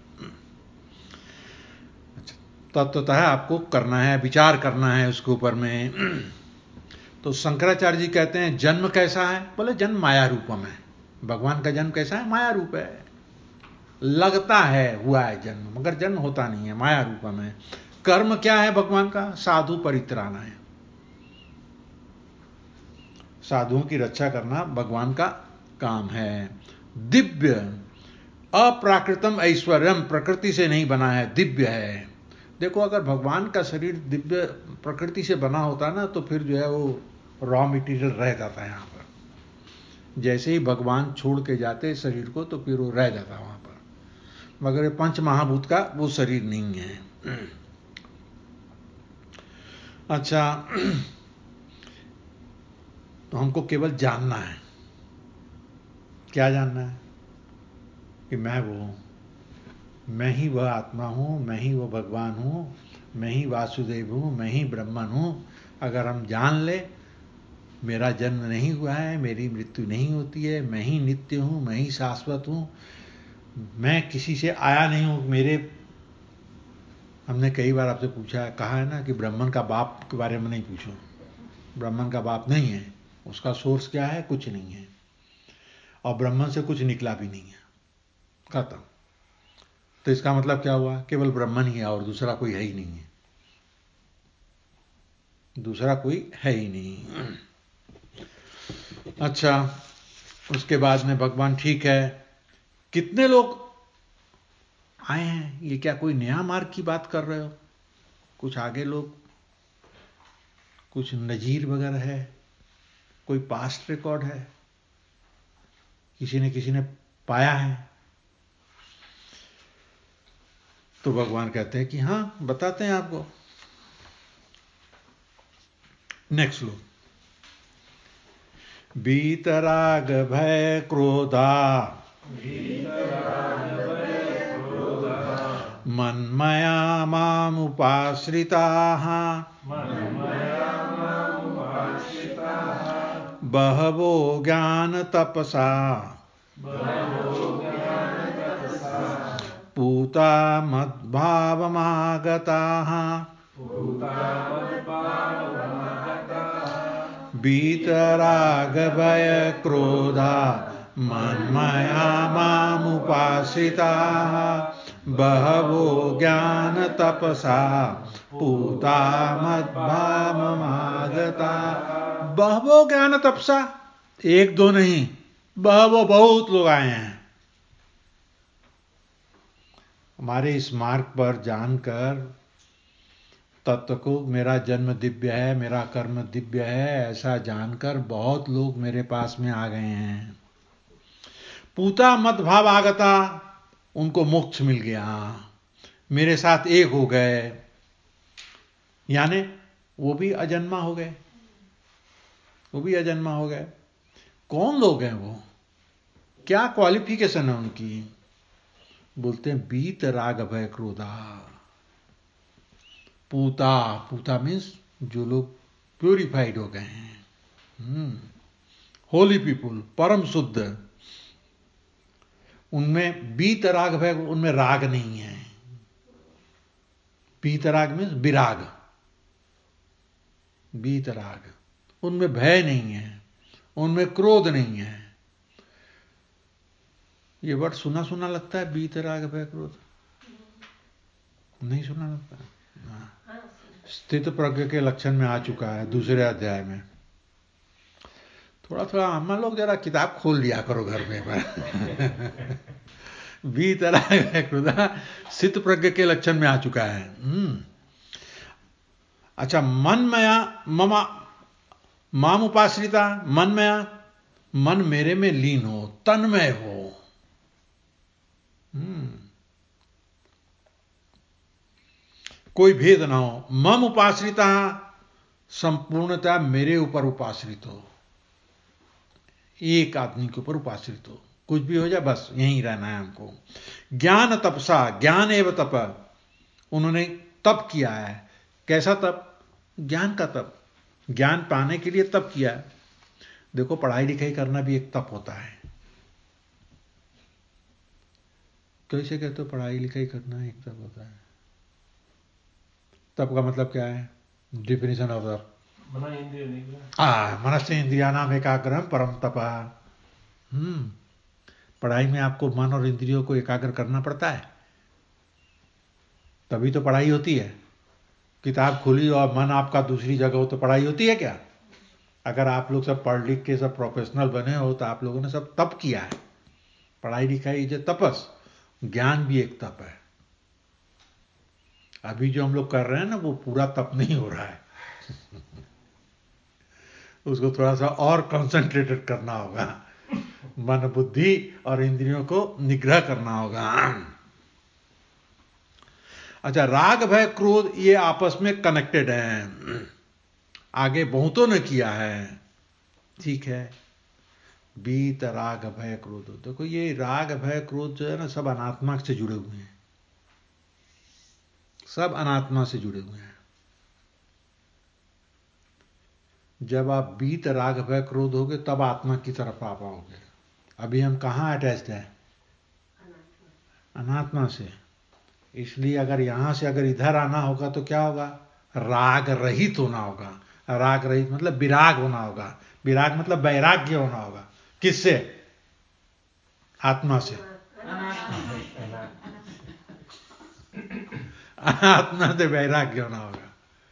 अच्छा, तत्वतः आपको करना है, विचार करना है उसके ऊपर में। तो शंकराचार्य जी कहते हैं जन्म कैसा है? बोले जन्म माया रूपम है। भगवान का जन्म कैसा है? माया रूप है। लगता है हुआ है जन्म, मगर जन्म होता नहीं है, माया रूपम है। कर्म क्या है भगवान का? साधु परित्राण है। साधुओं की रक्षा करना भगवान का काम है। दिव्य अप्राकृतम ऐश्वर्यम, प्रकृति से नहीं बना है, दिव्य है। देखो अगर भगवान का शरीर दिव्य प्रकृति से बना होता ना तो फिर जो है वो रॉ मटेरियल रह जाता है यहाँ पर। जैसे ही भगवान छोड़ के जाते शरीर को तो फिर वो रह जाता वहां पर, मगर ये पंच महाभूत का वो शरीर नहीं है। अच्छा, तो हमको केवल जानना है। क्या जानना है? कि मैं वो हूं, मैं ही वह आत्मा हूं, मैं ही वह भगवान हूं, मैं ही वासुदेव हूं, मैं ही ब्रह्मन हूं। अगर हम जान ले मेरा जन्म नहीं हुआ है, मेरी मृत्यु नहीं होती है, मैं ही नित्य हूं, मैं ही शाश्वत हूं, मैं किसी से आया नहीं हूं। मेरे हमने कई बार आपसे पूछा है, कहा है ना कि ब्राह्मण का बाप के बारे में नहीं पूछो। ब्राह्मण का बाप नहीं है, उसका सोर्स क्या है? कुछ नहीं है, और ब्राह्मण से कुछ निकला भी नहीं है, खत्म। तो इसका मतलब क्या हुआ? केवल ब्राह्मण ही है और दूसरा कोई है ही नहीं है, दूसरा कोई है ही नहीं। अच्छा, उसके बाद में भगवान ठीक है, कितने लोग आए हैं? ये क्या कोई नया मार्ग की बात कर रहे हो? कुछ आगे लोग, कुछ नजीर वगैरह है, कोई पास्ट रिकॉर्ड है, किसी ने किसी ने पाया है? तो भगवान कहते हैं कि हाँ बताते हैं आपको। नेक्स्ट लो। बीतराग भय क्रोधा मन्मया मामुपाश्रिताः बहवो ज्ञान तपसा पूता मद्भावमागताः बीतराग भय क्रोधा मन्मया मामुपाश्रिताः बहवो ज्ञान तपसा पूता मद्भावमागता। बहवो ज्ञान तपसा, एक दो नहीं, बहवो बहुत लोग आए हैं। हमारे इस मार्ग पर जानकर तत्व को, मेरा जन्म दिव्य है, मेरा कर्म दिव्य है, ऐसा जानकर बहुत लोग मेरे पास में आ गए हैं। पूता मत भाव आगता, उनको मोक्ष मिल गया, मेरे साथ एक हो गए, यानी वो भी अजन्मा हो गए, वो भी अजन्मा हो गए। कौन लोग हैं वो? क्या क्वालिफिकेशन है उनकी? बोलते हैं बीत राग भय क्रोधा। पूता, पूता मीन्स जो लोग प्योरीफाइड हो गए हैं, होली पीपुल, परम शुद्ध, उनमें बीत राग भय, उनमें राग नहीं है। बीत राग मीन्स विराग, बीत राग, उनमें भय नहीं है, उनमें क्रोध नहीं है। ये वर्ड सुना सुना लगता है, बीत राग भय क्रोध, नहीं सुना लगता। स्थित प्रज्ञ के लक्षण में आ चुका है दूसरे अध्याय में। थोड़ा थोड़ा हम लोग जरा किताब खोल लिया करो घर में। बीत राग भय क्रोध स्थित प्रज्ञ के लक्षण में आ चुका है। अच्छा, मनमया ममा माम उपाश्रिता, मनमया, मन मेरे में लीन हो, तन्मय हो। हम्म कोई भेद ना हो। मम उपाश्रिता, संपूर्णता मेरे ऊपर उपाश्रित हो, एक आदमी के ऊपर उपाश्रित हो, कुछ भी हो जाए बस यहीं रहना है हमको। ज्ञान तपसा, ज्ञान एवं तप, उन्होंने तप किया है। कैसा तप? ज्ञान का तप, ज्ञान पाने के लिए तप किया। देखो पढ़ाई लिखाई करना भी एक तप होता है। कैसे कहते हो पढ़ाई लिखाई करना एक तप होता है? तप का मतलब क्या है? डिफिनेशन ऑफ तप, मनस इंद्रियानाम एकाग्रम परम तपा। हम्म पढ़ाई में आपको मन और इंद्रियों को एकाग्र करना पड़ता है, तभी तो पढ़ाई होती है। किताब खुली और मन आपका दूसरी जगह हो तो पढ़ाई होती है क्या? अगर आप लोग सब पढ़ लिख के सब प्रोफेशनल बने हो तो आप लोगों ने सब तप किया है। पढ़ाई लिखाई जो तपस, ज्ञान भी एक तप है। अभी जो हम लोग कर रहे हैं ना वो पूरा तप नहीं हो रहा है उसको थोड़ा सा और कंसंट्रेटेड करना होगा, मन बुद्धि और इंद्रियों को निग्रह करना होगा। अच्छा, राग भय क्रोध ये आपस में कनेक्टेड हैं, आगे बहुतों ने किया है, ठीक है। बीत राग भय क्रोध, देखो ये राग भय क्रोध जो है ना सब अनात्मा से जुड़े हुए हैं, सब अनात्मा से जुड़े हुए हैं। जब आप बीत राग भय क्रोध होगे तब आत्मा की तरफ आ पाओगे। अभी हम कहाँ अटैच्ड हैं? अनात्मा से। इसलिए अगर यहां से अगर इधर आना होगा तो क्या होगा? राग रहित होना होगा। राग रहित मतलब विराग होना होगा। विराग मतलब वैराग्य होना होगा। किससे? आत्मा से। आत्मा से वैराग्य होना होगा।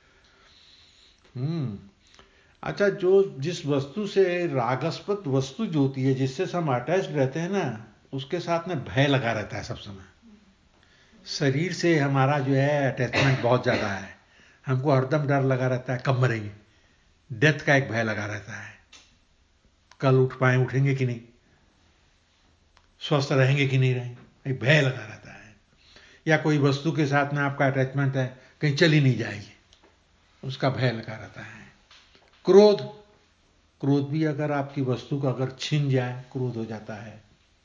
हम्म अच्छा, जो जिस वस्तु से रागस्पद वस्तु जो होती है, जिससे हम अटैच रहते हैं ना, उसके साथ में भय लगा रहता है सब समय। शरीर से हमारा जो है अटैचमेंट बहुत ज्यादा है, हमको हरदम डर लगा रहता है कब मरेंगे, डेथ का एक भय लगा रहता है, कल उठ पाए उठेंगे कि नहीं, स्वस्थ रहेंगे कि नहीं रहेंगे, एक भय लगा रहता है। या कोई वस्तु के साथ में आपका अटैचमेंट है, कहीं चली नहीं जाएगी, उसका भय लगा रहता है। क्रोध, क्रोध भी अगर आपकी वस्तु को अगर छीन जाए क्रोध हो जाता है।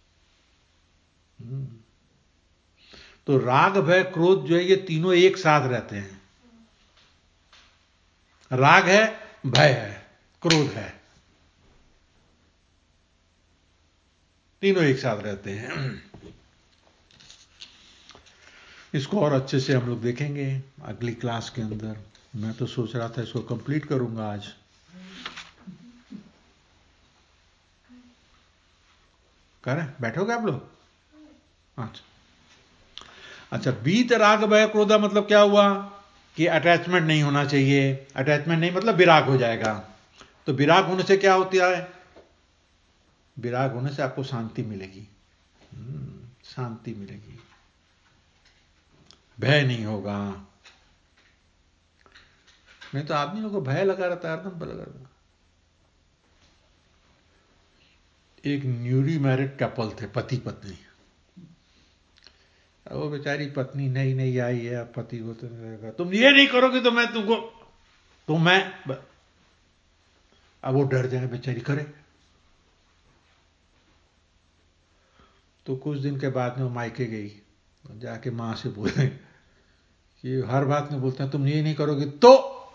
तो राग भय क्रोध जो है ये तीनों एक साथ रहते हैं। राग है, भय है, क्रोध है, तीनों एक साथ रहते हैं। इसको और अच्छे से हम लोग देखेंगे अगली क्लास के अंदर। मैं तो सोच रहा था इसको कंप्लीट करूंगा आज। करें, बैठोगे आप लोग? अच्छा अच्छा, बीत राग भय क्रोधा मतलब क्या हुआ कि अटैचमेंट नहीं होना चाहिए। अटैचमेंट नहीं मतलब विराग हो जाएगा। तो विराग होने से क्या होता है? विराग होने से आपको शांति मिलेगी, शांति मिलेगी, भय नहीं होगा। नहीं तो आदमियों को भय लगा रहता है, हरदम लगा रहता। एक न्यूली मैरिड कपल थे, पति पत्नी। वो बेचारी पत्नी नई नई आई है, पति को तो रहेगा तुम ये नहीं करोगे तो मैं तुमको तो मैं अब वो डर जाए बेचारी, करे। तो कुछ दिन के बाद में वो मायके गई, जाके माँ से बोले कि हर बात में बोलते हैं तुम ये नहीं करोगे तो,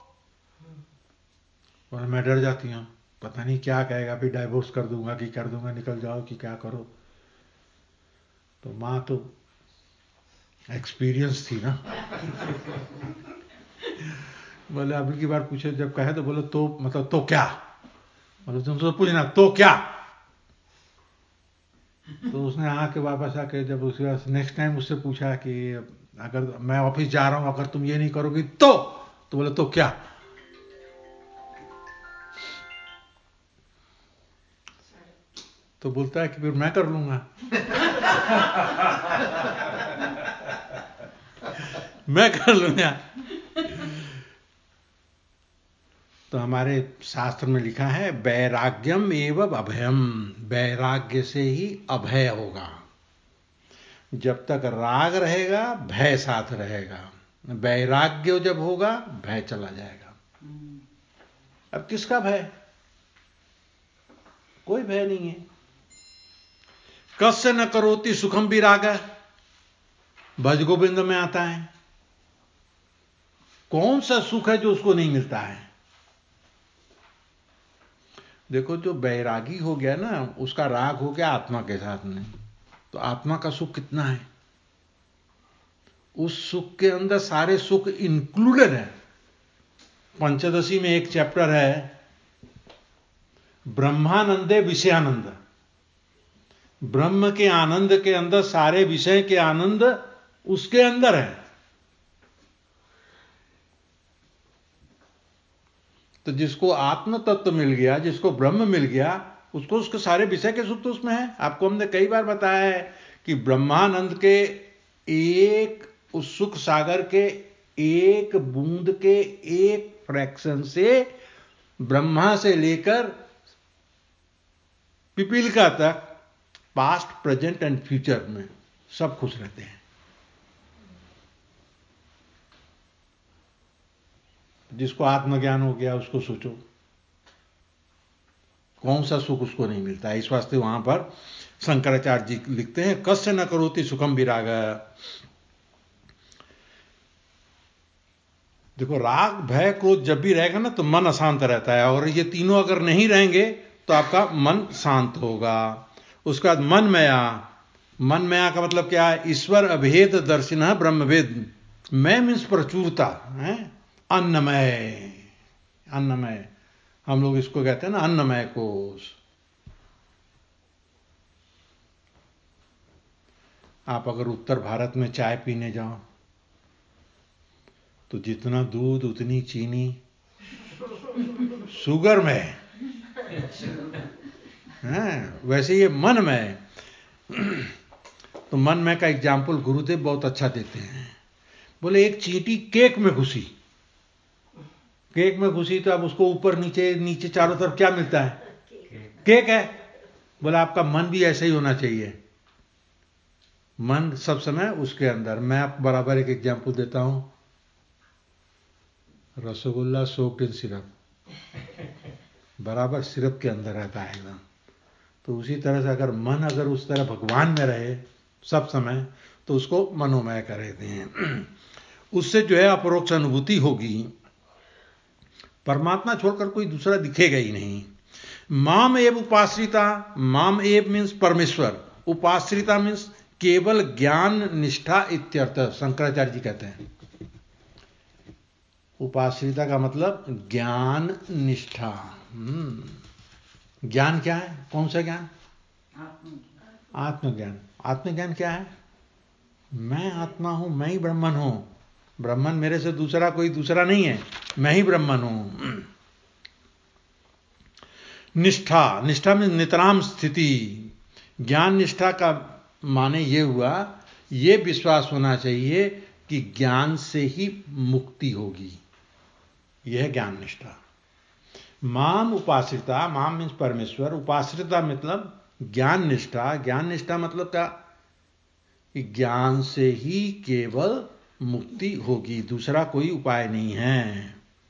और मैं डर जाती हूँ, पता नहीं क्या कहेगा, फिर डाइवोर्स कर दूंगा कि कर दूंगा, निकल जाओ कि क्या करो। तो माँ तो एक्सपीरियंस थी ना बोले अभी की बार पूछे जब कहे तो बोले तो मतलब तो क्या, मतलब तुम तो पूछना तो क्या। तो उसने आके वापस आके जब उसके नेक्स्ट टाइम उससे पूछा कि अगर मैं ऑफिस जा रहा हूं अगर तुम ये नहीं करोगी तो तो बोले तो क्या। तो बोलता है कि फिर मैं कर लूंगा मैं कर लूंगा। तो हमारे शास्त्र में लिखा है वैराग्यम एवं अभयम, वैराग्य से ही अभय होगा। जब तक राग रहेगा भय साथ रहेगा, वैराग्य जब होगा भय चला जाएगा। अब किसका भय? कोई भय नहीं है। कस्य न करोति सुखम विराग, भज गोविंद में आता है। कौन सा सुख है जो उसको नहीं मिलता है? देखो, जो बैरागी हो गया ना, उसका राग हो गया आत्मा के साथ में, तो आत्मा का सुख कितना है? उस सुख के अंदर सारे सुख इंक्लूडेड है। पंचदशी में एक चैप्टर है ब्रह्मानंदे विषयानंद। ब्रह्म के आनंद के अंदर सारे विषय के आनंद उसके अंदर है। तो जिसको आत्म तत्व मिल गया, जिसको ब्रह्म मिल गया, उसको उसके सारे विषय के सुख तो उसमें है। आपको हमने कई बार बताया है कि ब्रह्मानंद के एक, उस सुख सागर के एक बूंद के एक फ्रैक्शन से ब्रह्मा से लेकर पिपीलिका तक, पास्ट, प्रेजेंट एंड फ्यूचर में सब खुश रहते हैं। जिसको आत्मज्ञान हो गया उसको सोचो कौन सा सुख उसको नहीं मिलता है। इस वास्ते वहां पर शंकराचार्य जी लिखते हैं, कस्य न करोति सुखम विराग। देखो, राग, भय, क्रोध जब भी रहेगा ना तो मन अशांत रहता है, और ये तीनों अगर नहीं रहेंगे तो आपका मन शांत होगा। उसके बाद मन मया। मन मया का मतलब क्या है? ईश्वर अभेद दर्शिन ब्रह्मवेद। मैं मीन्स प्रचुरता है, अन्नमय। अन्नमय हम लोग इसको कहते हैं ना, अन्नमय कोश। आप अगर उत्तर भारत में चाय पीने जाओ तो जितना दूध उतनी चीनी, शुगर में है, वैसे ये मन में। तो मन में का एग्जाम्पल गुरुदेव बहुत अच्छा देते हैं। बोले एक चींटी केक में घुसी, केक में घुसी तो अब उसको ऊपर नीचे नीचे चारों तरफ क्या मिलता है? केक है। बोला आपका मन भी ऐसा ही होना चाहिए, मन सब समय उसके अंदर। मैं आप बराबर एक एग्जाम्पल देता हूं, रसगुल्ला सोक्ड इन सिरप, बराबर सिरप के अंदर रहता है एकदम। तो उसी तरह से अगर मन अगर उस तरह भगवान में रहे सब समय, तो उसको मनोमय कर देते हैं। उससे जो है अपरोक्ष अनुभूति होगी, परमात्मा छोड़कर कोई दूसरा दिखेगा ही नहीं। माम एव उपाश्रिता। माम एव मीन्स परमेश्वर, उपाश्रिता मीन्स केवल ज्ञान निष्ठा इत्यर्थ। शंकराचार्य जी कहते हैं उपाश्रिता का मतलब ज्ञान निष्ठा। ज्ञान क्या है? कौन सा ज्ञान? आत्मज्ञान। आत्मज्ञान क्या है? मैं आत्मा हूं, मैं ही ब्रह्मन हूं। ब्रह्मन मेरे से दूसरा कोई दूसरा नहीं है, मैं ही ब्रह्मन हूं। निष्ठा, निष्ठा में नितराम स्थिति। ज्ञान निष्ठा का माने ये हुआ, ये विश्वास होना चाहिए कि ज्ञान से ही मुक्ति होगी। यह है ज्ञान निष्ठा। माम उपाश्रिता, माम मीन्स परमेश्वर, उपाश्रिता मतलब ज्ञान निष्ठा। ज्ञान निष्ठा मतलब क्या? कि ज्ञान से ही केवल मुक्ति होगी, दूसरा कोई उपाय नहीं है।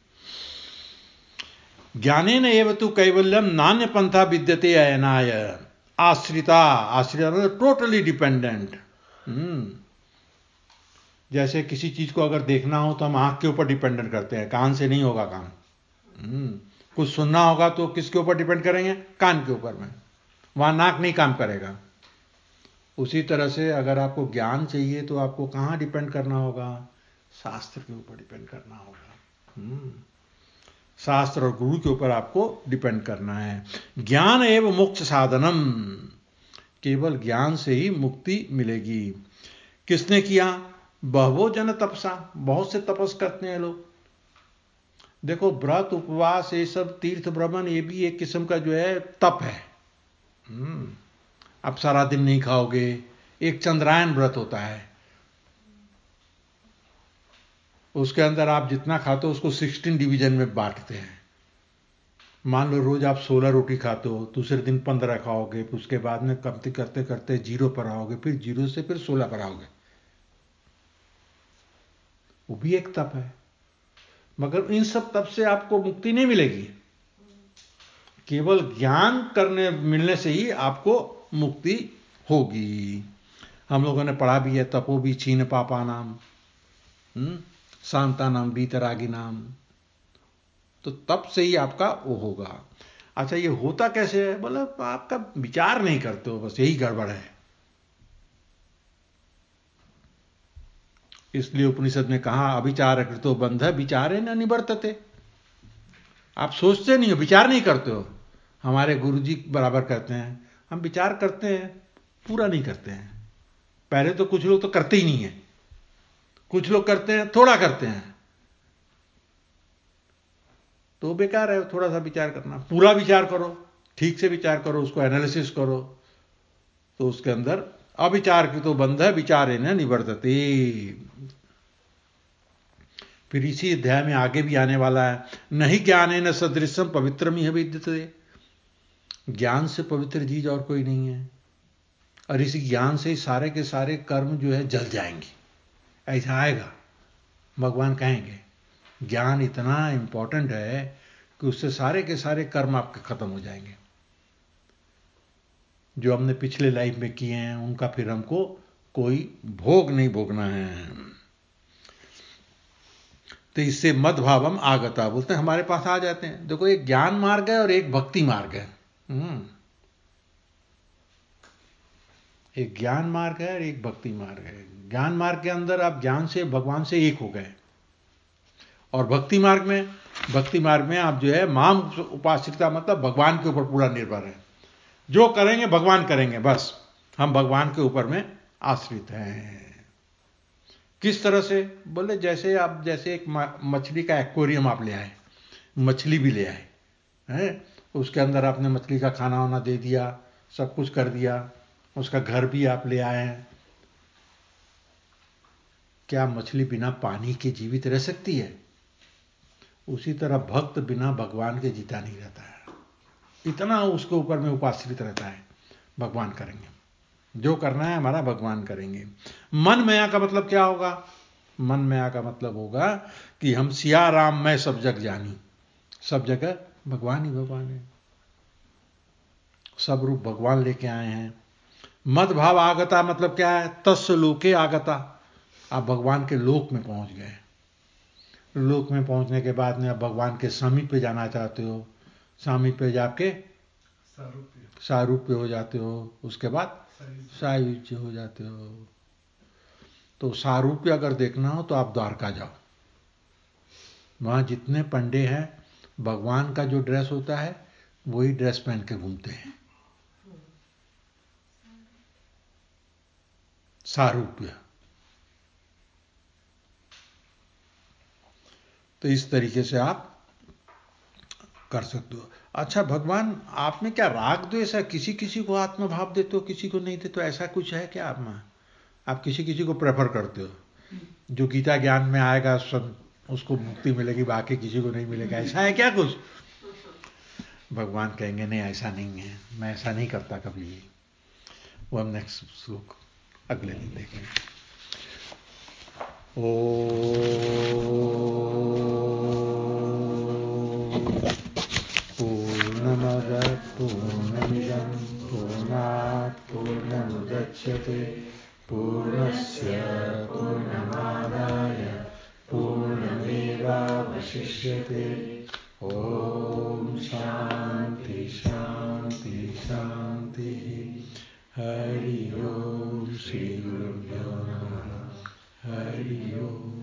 ज्ञानेन एव तु कैवल्यम नान्य पंथा विद्यते अयनाय। आश्रिता, आश्रिता मतलब टोटली डिपेंडेंट। जैसे किसी चीज को अगर देखना हो तो हम आंख के ऊपर डिपेंडेंट करते हैं, कान से नहीं होगा काम। कुछ सुनना होगा तो किसके ऊपर डिपेंड करेंगे? कान के ऊपर में, वहां नाक नहीं काम करेगा। उसी तरह से अगर आपको ज्ञान चाहिए तो आपको कहां डिपेंड करना होगा? शास्त्र के ऊपर डिपेंड करना होगा। शास्त्र और गुरु के ऊपर आपको डिपेंड करना है। ज्ञान एवं मोक्ष साधनम, केवल ज्ञान से ही मुक्ति मिलेगी। किसने किया? बहवो जन तपसा, बहुत से तपस करते हैं लोग। देखो, व्रत उपवास ये सब तीर्थ भ्रमण, ये भी एक किस्म का जो है तप है। अब सारा दिन नहीं खाओगे, एक चंद्रायन व्रत होता है, उसके अंदर आप जितना खाते हो उसको सिक्सटीन डिवीजन में बांटते हैं। मान लो रोज आप सोलह रोटी खाते हो, दूसरे दिन पंद्रह खाओगे, फिर उसके बाद में कमती करते करते जीरो पर आओगे, फिर जीरो से फिर सोलह पर आओगे। वो भी एक तप है, मगर इन सब तप से आपको मुक्ति नहीं मिलेगी। केवल ज्ञान करने मिलने से ही आपको मुक्ति होगी। हम लोगों ने पढ़ा भी है, तपो भी छीन पापा नाम। शांता नाम बीतरागी नाम, तो तब से ही आपका वो होगा। अच्छा ये होता कैसे है? बोला आपका विचार नहीं करते हो, बस यही गड़बड़ है। इसलिए उपनिषद ने कहा अविचार कृतो बंध विचारे न निवर्तते। आप सोचते नहीं हो, विचार नहीं करते हो। हमारे गुरुजी बराबर करते हैं, हम विचार करते हैं, पूरा नहीं करते हैं। पहले तो कुछ लोग तो करते ही नहीं है, कुछ लोग करते हैं, थोड़ा करते हैं, तो बेकार है। थोड़ा सा विचार करना, पूरा विचार करो, ठीक से विचार करो, उसको एनालिसिस करो, तो उसके अंदर अविचार कृतो बंध विचारे न निवर्तते। फिर इसी अध्याय में आगे भी आने वाला है, नहीं ज्ञानेन सदृशम पवित्रम इह विद्यते। ज्ञान से पवित्र चीज और कोई नहीं है, और इसी ज्ञान से सारे के सारे कर्म जो है जल जाएंगे, ऐसा आएगा। भगवान कहेंगे ज्ञान इतना इंपॉर्टेंट है कि उससे सारे के सारे कर्म आपके खत्म हो जाएंगे, जो हमने पिछले लाइफ में किए हैं उनका फिर हमको कोई भोग नहीं भोगना है। तो इससे मद भावम आगता, बोलते हैं हमारे पास आ जाते हैं। देखो एक ज्ञान मार्ग है और एक भक्ति मार्ग है। एक ज्ञान मार्ग है और एक भक्ति मार्ग है। ज्ञान मार्ग के अंदर आप ज्ञान से भगवान से एक हो गए, और भक्ति मार्ग में भक्ति मार्ग में आप जो है माम उपाश्रिता, मतलब भगवान के ऊपर पूरा निर्भर है। जो करेंगे भगवान करेंगे, बस हम भगवान के ऊपर में आश्रित हैं। किस तरह से? बोले जैसे आप जैसे एक मछली का एक्वेरियम आप ले आए, मछली भी ले आए हैं, उसके अंदर आपने मछली का खाना वाना दे दिया, सब कुछ कर दिया, उसका घर भी आप ले आए हैं। क्या मछली बिना पानी के जीवित रह सकती है? उसी तरह भक्त बिना भगवान के जीता नहीं रहता है। इतना उसके ऊपर में उपाश्रित रहता है, भगवान करेंगे, जो करना है हमारा भगवान करेंगे। मन माया का मतलब क्या होगा? मन माया का मतलब होगा कि हम सिया राम मैं सब जग जानी, सब जगह भगवान ही भगवान है, सब रूप भगवान लेके आए हैं। मद भाव आगता मतलब क्या है? तस्य लोके आगता, आप भगवान के लोक में पहुंच गए। लोक में पहुंचने के बाद में आप भगवान के समीप पे जाना चाहते हो, समीप पे जाके सारूप्य हो जाते हो, उसके बाद सायुज्य हो जाते हो। तो सारूप्य अगर देखना हो तो आप द्वारका जाओ, वहां जितने पंडे हैं भगवान का जो ड्रेस होता है वही ड्रेस पहन के घूमते हैं, सारूप्य। तो इस तरीके से आप कर सकते हो। अच्छा भगवान आप में क्या राग द्वेष है? किसी किसी को आत्म भाव देते हो, किसी को नहीं देते हो, ऐसा कुछ है क्या आप में? आप किसी किसी को प्रेफर करते हो, जो गीता ज्ञान में आएगा सब उसको मुक्ति मिलेगी, बाकी किसी को नहीं मिलेगा, ऐसा है क्या कुछ? भगवान कहेंगे नहीं ऐसा नहीं है, मैं ऐसा नहीं करता कभी भी। वो हम नेक्स्ट श्लोक अगले दिन देखेंगे। ओ पूर्णमदः पूर्णमिदं पूर्णात् पूर्णमुदच्यते पूर्णस्य पूर्णमादाय पूर्णमेवावशिष्यते। ओम शांति शांति शांति। हरि ओम। श्री गुरुभ्यो नमः। हरि ओम।